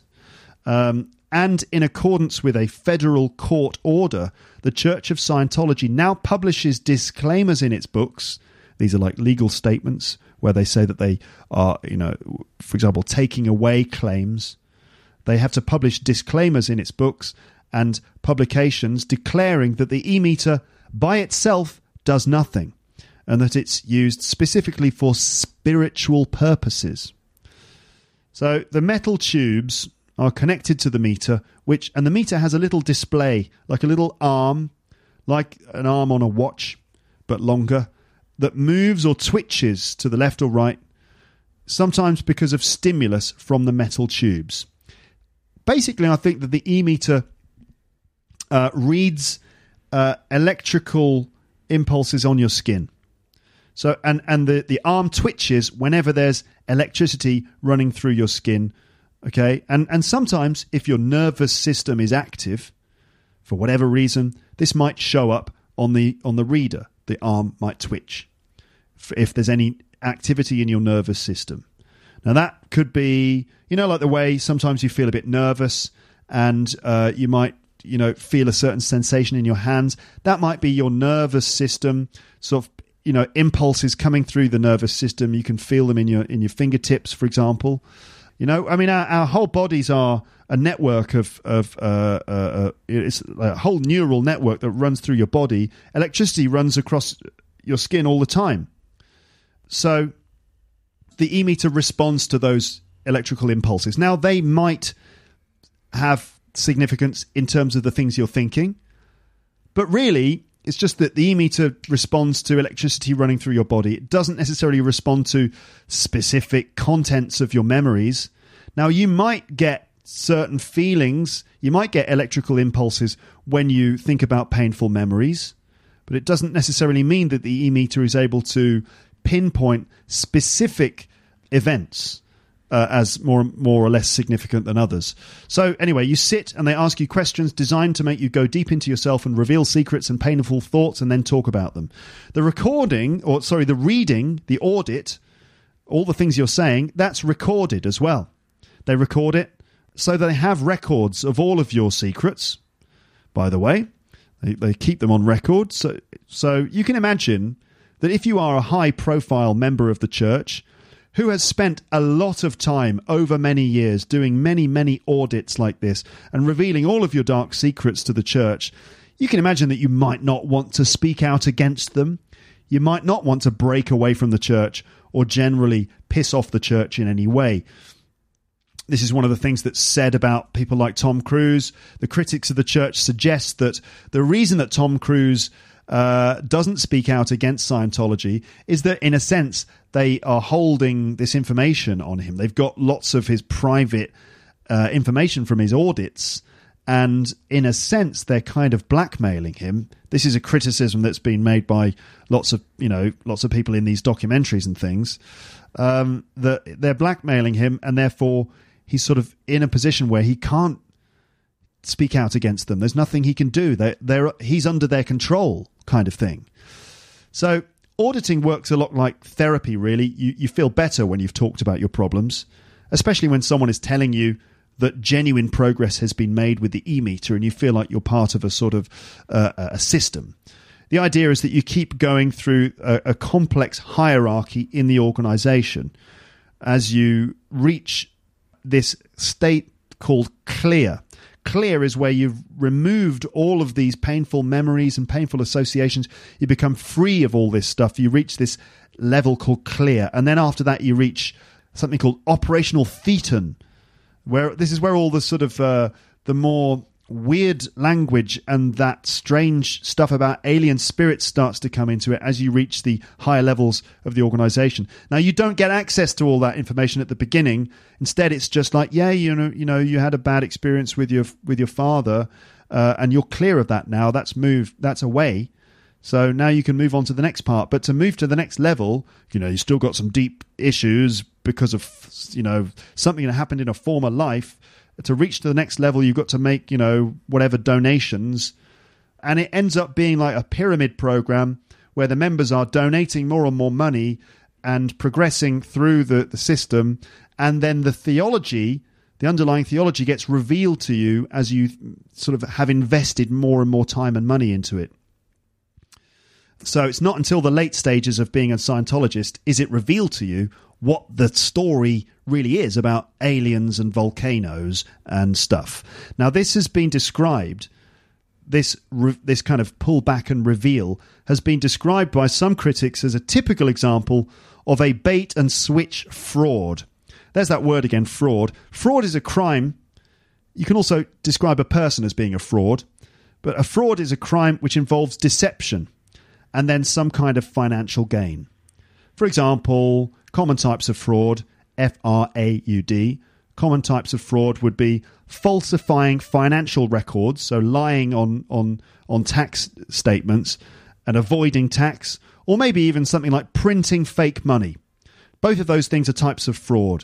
And in accordance with a federal court order, the Church of Scientology now publishes disclaimers in its books. These are like legal statements where they say that they are, for example, taking away claims They have to publish disclaimers in its books and publications declaring that the e-meter by itself does nothing and that it's used specifically for spiritual purposes. So the metal tubes are connected to the meter, and the meter has a little display, like a little arm, like an arm on a watch, but longer, that moves or twitches to the left or right, sometimes because of stimulus from the metal tubes. Basically, I think that the e-meter reads electrical impulses on your skin. So, and the arm twitches whenever there's electricity running through your skin. Okay, and sometimes if your nervous system is active, for whatever reason, this might show up on the reader. The arm might twitch if there's any activity in your nervous system. Now that could be, like the way sometimes you feel a bit nervous and you might, feel a certain sensation in your hands. That might be your nervous system sort of, impulses coming through the nervous system. You can feel them in your fingertips, for example. Our whole bodies are a network it's a whole neural network that runs through your body. Electricity runs across your skin all the time. So the e-meter responds to those electrical impulses. Now, they might have significance in terms of the things you're thinking, but really, it's just that the e-meter responds to electricity running through your body. It doesn't necessarily respond to specific contents of your memories. Now, you might get certain feelings. You might get electrical impulses when you think about painful memories, but it doesn't necessarily mean that the e-meter is able to pinpoint specific events as more or less significant than others. So anyway, you sit and they ask you questions designed to make you go deep into yourself and reveal secrets and painful thoughts and then talk about them. The reading, the audit, all the things you're saying, that's recorded as well. They record it so they have records of all of your secrets, by the way. They keep them on record. So you can imagine that if you are a high-profile member of the church who has spent a lot of time over many years doing many, many audits like this and revealing all of your dark secrets to the church, you can imagine that you might not want to speak out against them. You might not want to break away from the church or generally piss off the church in any way. This is one of the things that's said about people like Tom Cruise. The critics of the church suggest that the reason that Tom Cruise doesn't speak out against Scientology is that, in a sense, they are holding this information on him. They've got lots of his private information from his audits, and in a sense, they're kind of blackmailing him. This is a criticism that's been made by lots of people in these documentaries and things, that they're blackmailing him, and therefore he's sort of in a position where he can't speak out against them. There's nothing he can do. He's under their control, kind of thing. So auditing works a lot like therapy, really. You feel better when you've talked about your problems, especially when someone is telling you that genuine progress has been made with the e-meter and you feel like you're part of a sort of a system. The idea is that you keep going through a complex hierarchy in the organization as you reach this state called clear. Clear is where you've removed all of these painful memories and painful associations. You become free of all this stuff. You reach this level called clear. And then after that, you reach something called operational thetan, where this is where all the sort of the more weird language and that strange stuff about alien spirits starts to come into it as you reach the higher levels of the organization. Now, you don't get access to all that information at the beginning. Instead, it's just like, yeah, you had a bad experience with your father, and you're clear of that now. That's away. So now you can move on to the next part. But to move to the next level, you still got some deep issues because of something that happened in a former life. To reach to the next level, you've got to make, whatever donations. And it ends up being like a pyramid program where the members are donating more and more money and progressing through the system. And then the underlying theology gets revealed to you as you sort of have invested more and more time and money into it. So it's not until the late stages of being a Scientologist is it revealed to you what the story really is about aliens and volcanoes and stuff. Now, this has been described, this kind of pull back and reveal has been described by some critics as a typical example of a bait and switch fraud. There's that word again, fraud. Fraud is a crime. You can also describe a person as being a fraud, but a fraud is a crime which involves deception and then some kind of financial gain. For example, common types of fraud, F-R-A-U-D. Common types of fraud would be falsifying financial records, so lying on tax statements and avoiding tax, or maybe even something like printing fake money. Both of those things are types of fraud.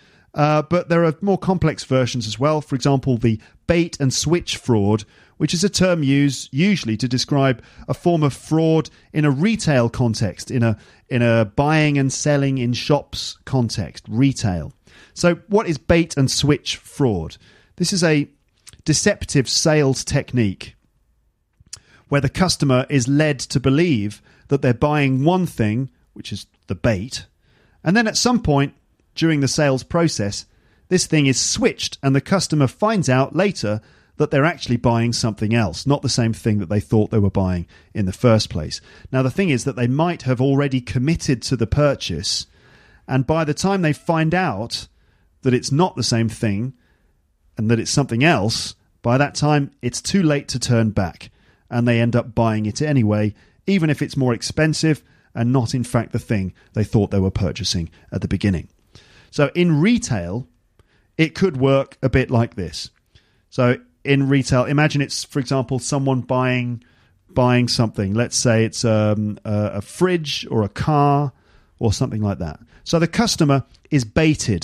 But there are more complex versions as well. For example, the bait and switch fraud, which is a term used usually to describe a form of fraud in a retail context, in a buying and selling in shops context, retail. So what is bait and switch fraud? This is a deceptive sales technique where the customer is led to believe that they're buying one thing, which is the bait, and then at some point during the sales process, this thing is switched and the customer finds out later that they're actually buying something else, not the same thing that they thought they were buying in the first place. Now, the thing is that they might have already committed to the purchase, and by the time they find out that it's not the same thing and that it's something else, by that time it's too late to turn back, and they end up buying it anyway, even if it's more expensive and not in fact the thing they thought they were purchasing at the beginning. So in retail, it could work a bit like this. So in retail, imagine it's, for example, someone buying something. Let's say it's a fridge or a car or something like that. So the customer is baited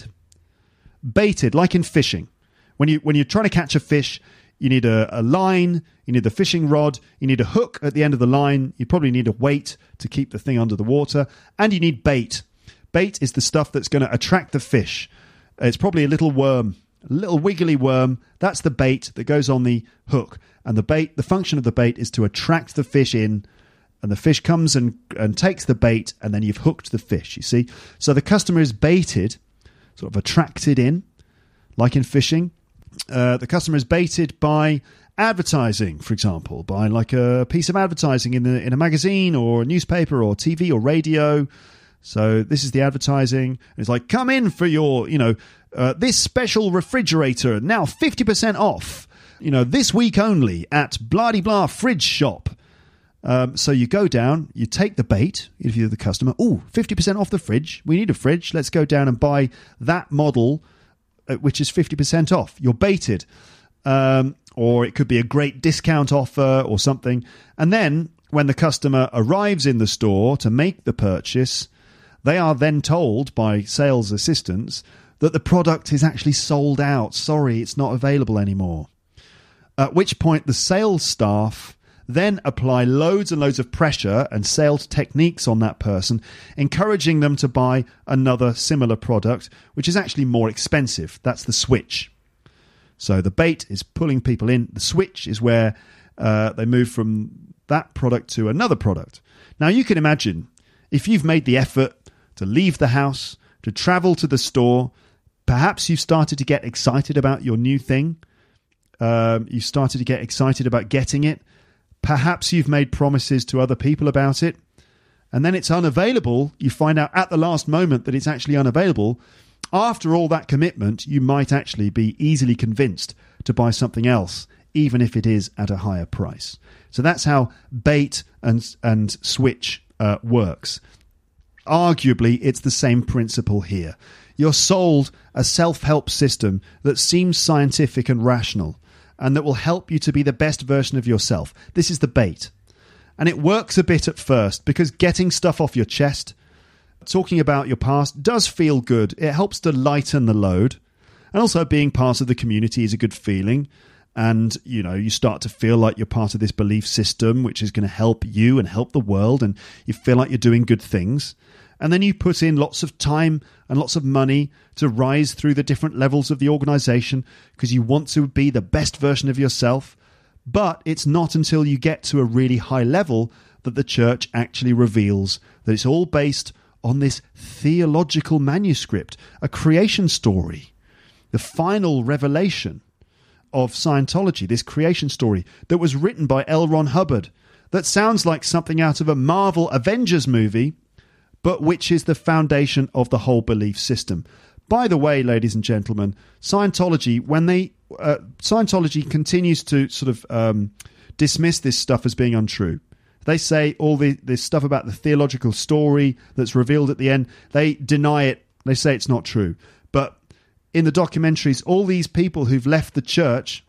like in fishing. When you're trying to catch a fish, you need a line, you need the fishing rod, you need a hook at the end of the line, you probably need a weight to keep the thing under the water, and you need bait. Bait is the stuff that's going to attract the fish. It's probably a little worm, a little wiggly worm. That's the bait that goes on the hook. And the function of the bait is to attract the fish in, and the fish comes and takes the bait, and then you've hooked the fish, you see. So the customer is baited, sort of attracted in, like in fishing. The customer is baited by advertising, for example, by like a piece of advertising in a magazine or a newspaper or TV or radio. So this is the advertising. It's like, come in for your, this special refrigerator, now 50% off, this week only at blah-de-blah fridge shop. So you go down, you take the bait, if you're the customer, 50% off the fridge. We need a fridge. Let's go down and buy that model, which is 50% off. You're baited. Or it could be a great discount offer or something. And then when the customer arrives in the store to make the purchase, they are then told by sales assistants that the product is actually sold out. Sorry, it's not available anymore. At which point the sales staff then apply loads and loads of pressure and sales techniques on that person, encouraging them to buy another similar product, which is actually more expensive. That's the switch. So the bait is pulling people in. The switch is where they move from that product to another product. Now, you can imagine if you've made the effort to leave the house, to travel to the store, perhaps you've started to get excited about your new thing. You started to get excited about getting it. Perhaps you've made promises to other people about it, and then it's unavailable. You find out at the last moment that it's actually unavailable. After all that commitment, you might actually be easily convinced to buy something else, even if it is at a higher price. So that's how bait and switch works. Arguably, it's the same principle here. You're sold a self-help system that seems scientific and rational, and that will help you to be the best version of yourself. This is the bait. And it works a bit at first, because getting stuff off your chest, talking about your past, does feel good. It helps to lighten the load. And also being part of the community is a good feeling. And, you start to feel like you're part of this belief system, which is going to help you and help the world. And you feel like you're doing good things. And then you put in lots of time and lots of money to rise through the different levels of the organization because you want to be the best version of yourself. But it's not until you get to a really high level that the church actually reveals that it's all based on this theological manuscript, a creation story, the final revelation of Scientology, this creation story that was written by L. Ron Hubbard, that sounds like something out of a Marvel Avengers movie, but which is the foundation of the whole belief system. By the way, ladies and gentlemen, Scientology, Scientology continues to sort of dismiss this stuff as being untrue. They say all this stuff about the theological story that's revealed at the end, they deny it. They say it's not true. But in the documentaries, all these people who've left the church,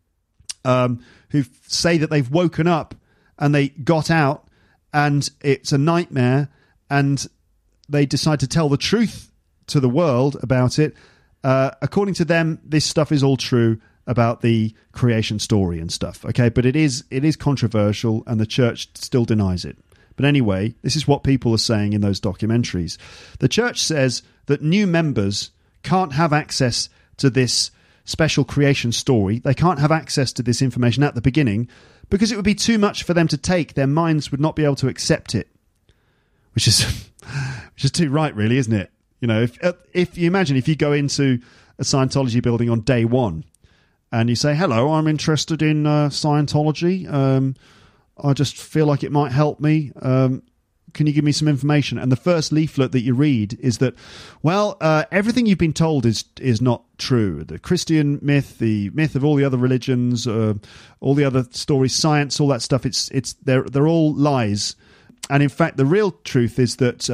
who say that they've woken up and they got out and it's a nightmare, and they decide to tell the truth to the world about it. According to them, this stuff is all true about the creation story and stuff. Okay, but it is controversial, and the church still denies it. But anyway, this is what people are saying in those documentaries. The church says that new members can't have access to this special creation story. They can't have access to this information at the beginning because it would be too much for them to take. Their minds would not be able to accept it, which is too right, really, isn't it? You know, if you imagine if you go into a Scientology building on day one and you say, "Hello, I'm interested in Scientology. I just feel like it might help me. Can you give me some information?" And the first leaflet that you read is that, well, everything you've been told is not true. The Christian myth, the myth of all the other religions, all the other stories, science, all that stuff. They're all lies. And in fact, the real truth is that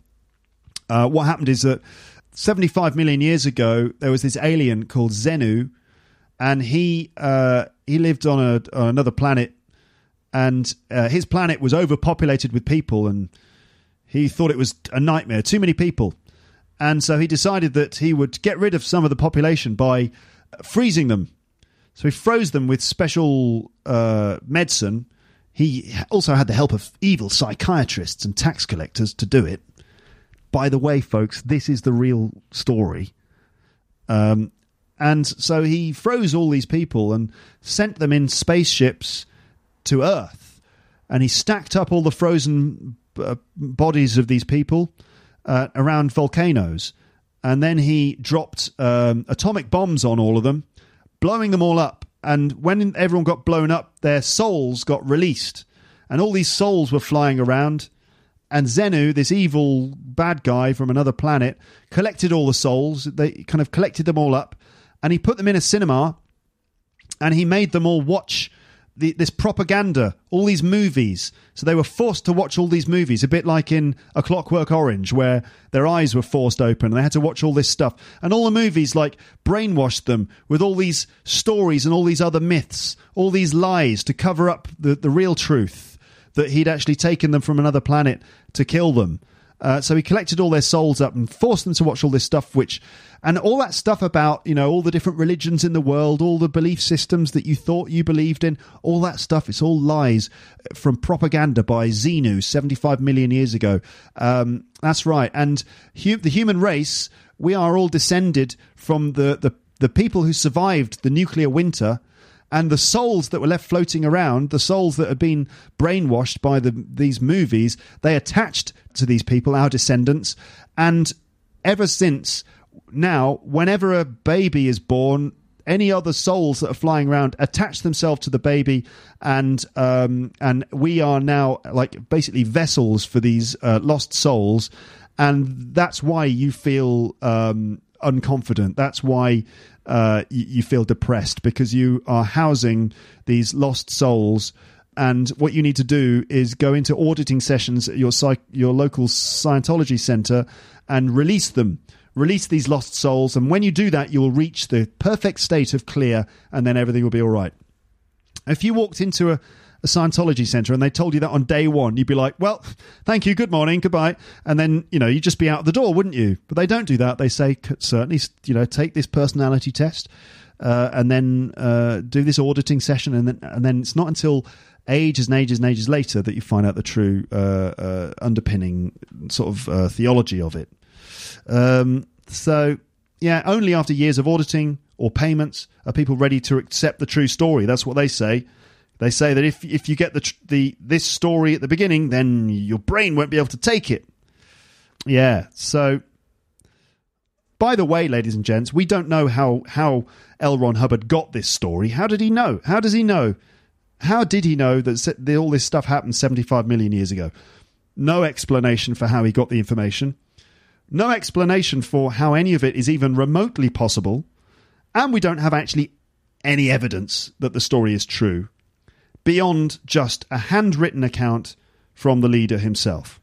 what happened is that 75 million years ago, there was this alien called Xenu, and he lived on another planet, and his planet was overpopulated with people, and he thought it was a nightmare, too many people. And so he decided that he would get rid of some of the population by freezing them. So he froze them with special medicine. He also had the help of evil psychiatrists and tax collectors to do it. By the way, folks, this is the real story. And so he froze all these people and sent them in spaceships to Earth. And he stacked up all the frozen bodies of these people around volcanoes. And then he dropped atomic bombs on all of them, blowing them all up. And when everyone got blown up, their souls got released. And all these souls were flying around. And Xenu, this evil bad guy from another planet, collected all the souls. They kind of collected them all up. And he put them in a cinema. And he made them all watch this propaganda, all these movies. So they were forced to watch all these movies, a bit like in A Clockwork Orange, where their eyes were forced open and they had to watch all this stuff. And all the movies like brainwashed them with all these stories and all these other myths, all these lies to cover up the real truth, that he'd actually taken them from another planet to kill them. So he collected all their souls up and forced them to watch all this stuff, and all that stuff about, you know, all the different religions in the world, all the belief systems that you thought you believed in, all that stuff, it's all lies from propaganda by Xenu 75 million years ago. That's right. And the human race, we are all descended from the people who survived the nuclear winter. And the souls that were left floating around, the souls that had been brainwashed by these movies, they attached to these people, our descendants. And ever since now, whenever a baby is born, any other souls that are flying around attach themselves to the baby, and we are now like basically vessels for these lost souls. And that's why you feel unconfident. That's why you feel depressed, because you are housing these lost souls. And what you need to do is go into auditing sessions at your local Scientology center and release them. Release these lost souls. And when you do that, you will reach the perfect state of clear, and then everything will be all right. If you walked into a Scientology center and they told you that on day one, you'd be like, well, thank you, good morning, goodbye. And then, you know, you'd just be out the door, wouldn't you? But they don't do that. They say, certainly, you know, take this personality test and then do this auditing session. And then it's not until ages and ages and ages later that you find out the true underpinning sort of theology of it. So, yeah, only after years of auditing or payments are people ready to accept the true story. That's what they say. They say that if you get this story at the beginning, then your brain won't be able to take it. Yeah. So, by the way, ladies and gents, we don't know how L. Ron Hubbard got this story. How did he know? How does he know? How did he know that all this stuff happened 75 million years ago? No explanation for how he got the information. No explanation for how any of it is even remotely possible. And we don't have actually any evidence that the story is true, beyond just a handwritten account from the leader himself.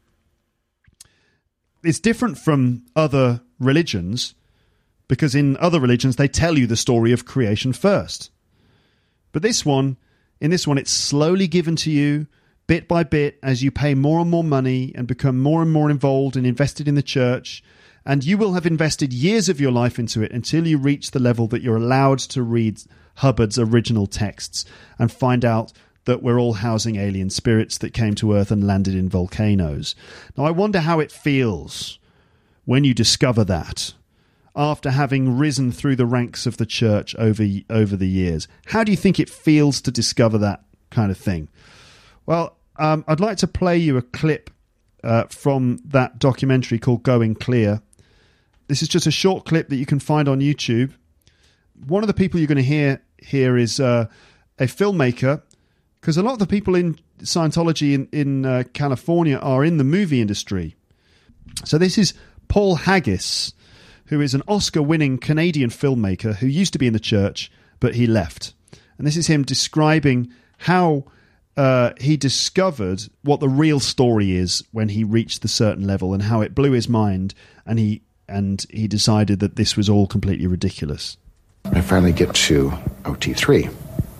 It's different from other religions, because in other religions they tell you the story of creation first. But in this one, it's slowly given to you, bit by bit, as you pay more and more money and become more and more involved and invested in the church. And you will have invested years of your life into it until you reach the level that you're allowed to read Hubbard's original texts and find out that we're all housing alien spirits that came to Earth and landed in volcanoes. Now, I wonder how it feels when you discover that, after having risen through the ranks of the church over the years. How do you think it feels to discover that kind of thing? Well, I'd like to play you a clip from that documentary called Going Clear. This is just a short clip that you can find on YouTube. One of the people you're going to hear here is a filmmaker, because a lot of the people in Scientology in California are in the movie industry. So this is Paul Haggis, who is an Oscar-winning Canadian filmmaker who used to be in the church, but he left. And this is him describing how he discovered what the real story is when he reached the certain level, and how it blew his mind, and he decided that this was all completely ridiculous. I finally get to OT3,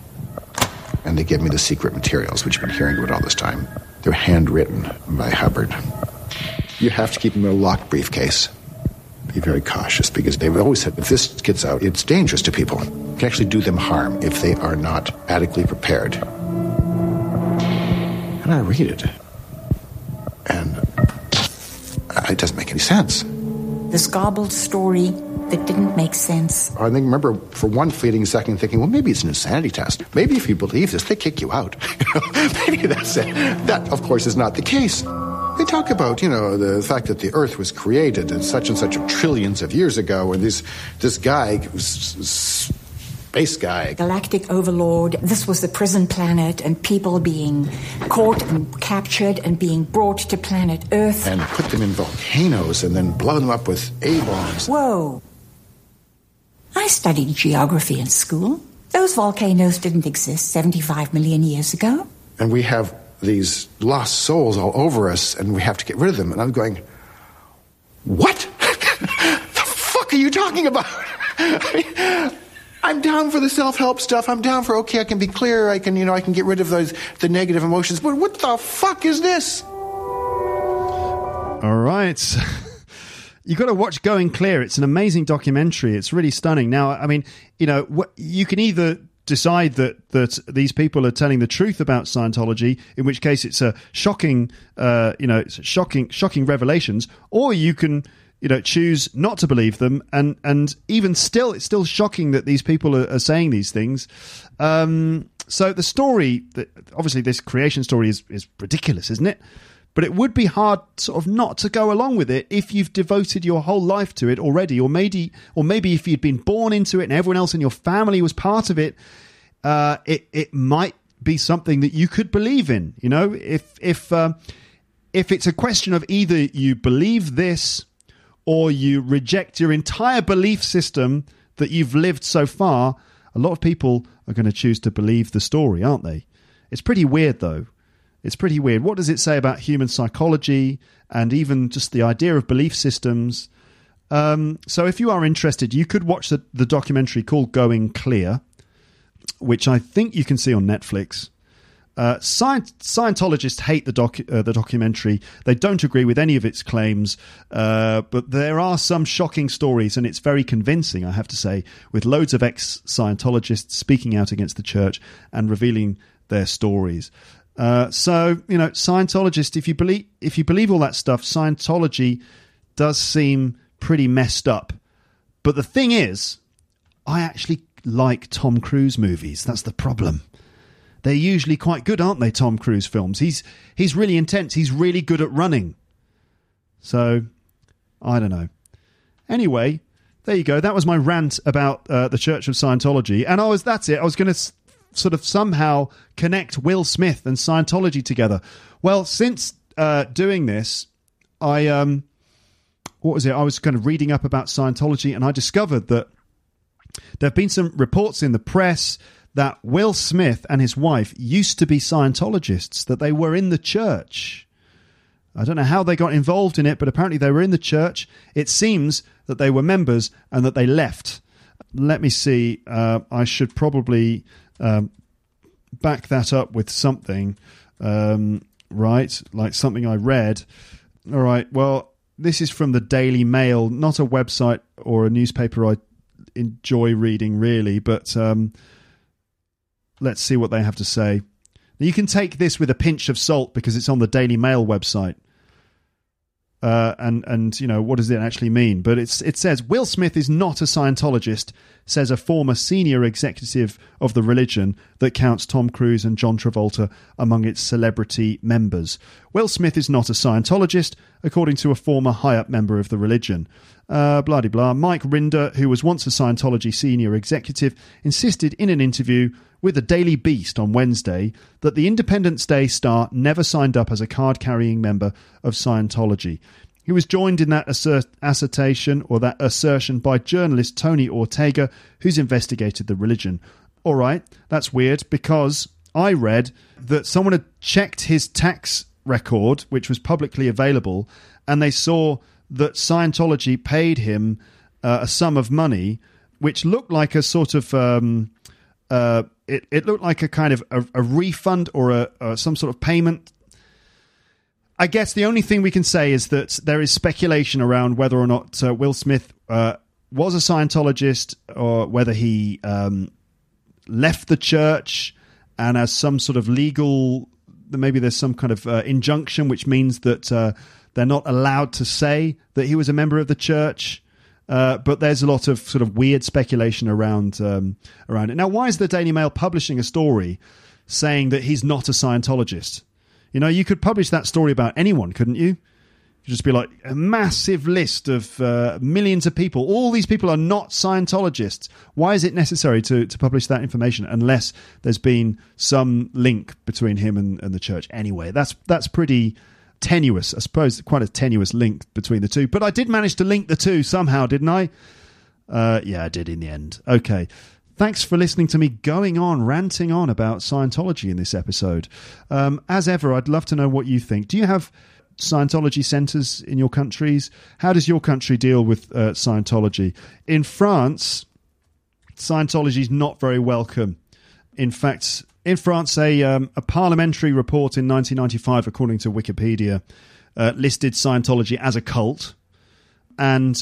and they give me the secret materials, which you've been hearing about all this time. They're handwritten by Hubbard. You have to keep them in a locked briefcase. Be very cautious, because they've always said if this gets out, it's dangerous to people. It can actually do them harm if they are not adequately prepared. And I read it, and it doesn't make any sense. This garbled story that didn't make sense. I remember for one fleeting second thinking, well, maybe it's an insanity test. Maybe if you believe this, they kick you out. Maybe that's it. That, of course, is not the case. They talk about, the fact that the Earth was created and such trillions of years ago, and this guy, space guy, galactic overlord. This was the prison planet, and people being caught and captured and being brought to planet Earth. And put them in volcanoes and then blow them up with A-bombs. Whoa. I studied geography in school. Those volcanoes didn't exist 75 million years ago. And we have these lost souls all over us, and we have to get rid of them. And I'm going, what? The fuck are you talking about? I'm down for the self-help stuff. I'm down for, okay, I can be clear. I can get rid of the negative emotions. But what the fuck is this? All right. You got to watch Going Clear. It's an amazing documentary. It's really stunning. Now, I mean, you can either decide that these people are telling the truth about Scientology, in which case it's a shocking, shocking revelations, or you can, choose not to believe them, and even still, it's still shocking that these people are saying these things. So the story, obviously, this creation story is ridiculous, isn't it? But it would be hard sort of not to go along with it if you've devoted your whole life to it already, or maybe if you'd been born into it and everyone else in your family was part of it, it might be something that you could believe in. If it's a question of either you believe this or you reject your entire belief system that you've lived so far, a lot of people are going to choose to believe the story, aren't they? It's pretty weird, though. It's pretty weird. What does it say about human psychology and even just the idea of belief systems? So if you are interested, you could watch the documentary called Going Clear, which I think you can see on Netflix. Scientologists hate the documentary. They don't agree with any of its claims, but there are some shocking stories, and it's very convincing, I have to say, with loads of ex-Scientologists speaking out against the church and revealing their stories. So, Scientologists, if you believe all that stuff, Scientology does seem pretty messed up. But the thing is, I actually like Tom Cruise movies. That's the problem. They're usually quite good, aren't they, Tom Cruise films? He's really intense. He's really good at running. So I don't know. Anyway, there you go. That was my rant about the Church of Scientology. And that's it. I was going to sort of somehow connect Will Smith and Scientology together. Well, since doing this, what was it? I was kind of reading up about Scientology, and I discovered that there have been some reports in the press that Will Smith and his wife used to be Scientologists, that they were in the church. I don't know how they got involved in it, but apparently they were in the church. It seems that they were members and that they left. Let me see. I should probably back that up with something, right? Like something I read. All right, well, this is from the Daily Mail, not a website or a newspaper I enjoy reading, really, but let's see what they have to say. Now, you can take this with a pinch of salt because it's on the Daily Mail website. And you know, what does it actually mean? But it says, Will Smith is not a Scientologist, says a former senior executive of the religion that counts Tom Cruise and John Travolta among its celebrity members. Will Smith is not a Scientologist, according to a former high-up member of the religion. Blah-de-blah. Mike Rinder, who was once a Scientology senior executive, insisted in an interview with the Daily Beast on Wednesday that the Independence Day star never signed up as a card-carrying member of Scientology. He was joined in that assertion by journalist Tony Ortega, who's investigated the religion. All right, that's weird, because I read that someone had checked his tax record, which was publicly available, and they saw that Scientology paid him a sum of money, which looked like a sort of... It looked like a kind of a refund or some sort of payment. I guess the only thing we can say is that there is speculation around whether or not Will Smith was a Scientologist, or whether he left the church and as some sort of legal... Maybe there's some kind of injunction which means that they're not allowed to say that he was a member of the church. But there's a lot of sort of weird speculation around it. Now, why is the Daily Mail publishing a story saying that he's not a Scientologist? You know, you could publish that story about anyone, couldn't you? You'd just be like, a massive list of millions of people. All these people are not Scientologists. Why is it necessary to publish that information unless there's been some link between him and the church? Anyway, that's pretty... tenuous, I suppose, quite a tenuous link between the two. But I did manage to link the two somehow, didn't I? Yeah, I did in the end. Okay. Thanks for listening to me ranting on about Scientology in this episode. As ever, I'd love to know what you think. Do you have Scientology centres in your countries? How does your country deal with Scientology? In France, Scientology is not very welcome. In fact... In France, a parliamentary report in 1995, according to Wikipedia, listed Scientology as a cult. And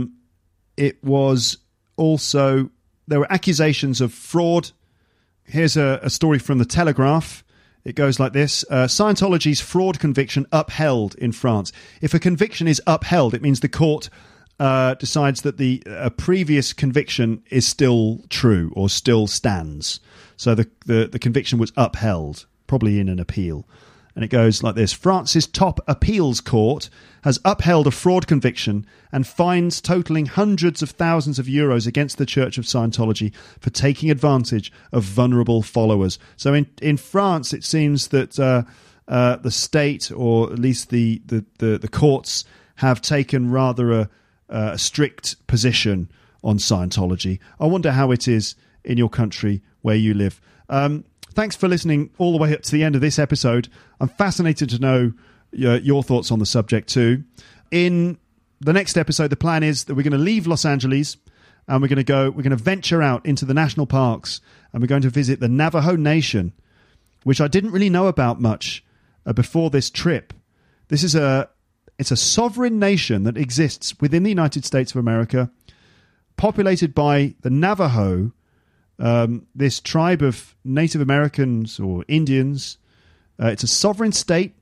it was also... There were accusations of fraud. Here's a story from The Telegraph. It goes like this. Scientology's fraud conviction upheld in France. If a conviction is upheld, it means the court decides that the previous conviction is still true or still stands. So the conviction was upheld, probably in an appeal. And it goes like this. France's top appeals court has upheld a fraud conviction and fines totaling hundreds of thousands of euros against the Church of Scientology for taking advantage of vulnerable followers. So in France, it seems that the state, or at least the courts, have taken rather a strict position on Scientology. I wonder how it is in your country where you live. Thanks for listening all the way up to the end of this episode. I'm fascinated to know your thoughts on the subject too. In the next episode, the plan is that we're going to leave Los Angeles and we're going to venture out into the national parks, and we're going to visit the Navajo Nation, which I didn't really know about much before this trip. It's a sovereign nation that exists within the United States of America, populated by the Navajo, this tribe of Native Americans or Indians. It's a sovereign state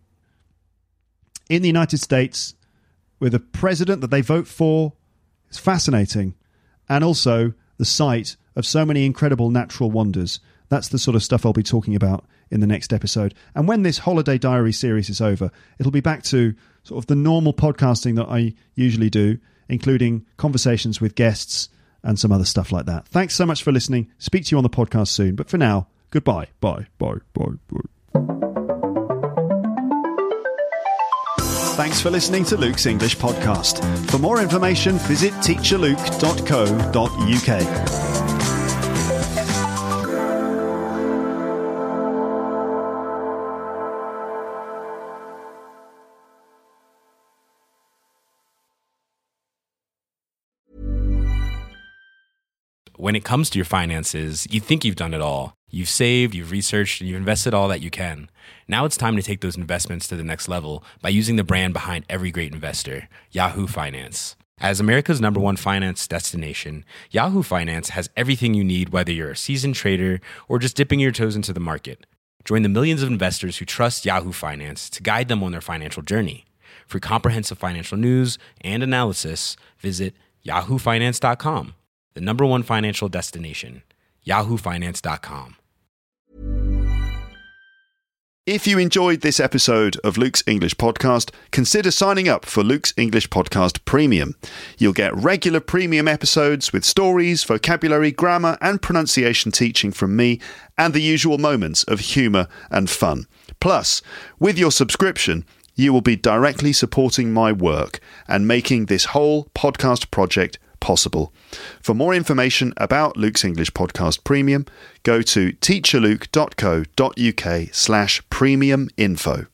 in the United States with a president that they vote for. It's fascinating. And also the site of so many incredible natural wonders That's the sort of stuff I'll be talking about in the next episode. And when this Holiday Diary series is over, it'll be back to sort of the normal podcasting that I usually do, including conversations with guests and some other stuff like that. Thanks so much for listening. Speak to you on the podcast soon. But for now, goodbye. Bye. Thanks for listening to Luke's English Podcast. For more information, visit teacherluke.co.uk. When it comes to your finances, you think you've done it all. You've saved, you've researched, and you've invested all that you can. Now it's time to take those investments to the next level by using the brand behind every great investor, Yahoo Finance. As America's #1 finance destination, Yahoo Finance has everything you need, whether you're a seasoned trader or just dipping your toes into the market. Join the millions of investors who trust Yahoo Finance to guide them on their financial journey. For comprehensive financial news and analysis, visit yahoofinance.com. The #1 financial destination, yahoofinance.com. If you enjoyed this episode of Luke's English Podcast, consider signing up for Luke's English Podcast Premium. You'll get regular premium episodes with stories, vocabulary, grammar, and pronunciation teaching from me, and the usual moments of humour and fun. Plus, with your subscription, you will be directly supporting my work and making this whole podcast project possible. For more information about Luke's English Podcast Premium, go to teacherluke.co.uk/premium info.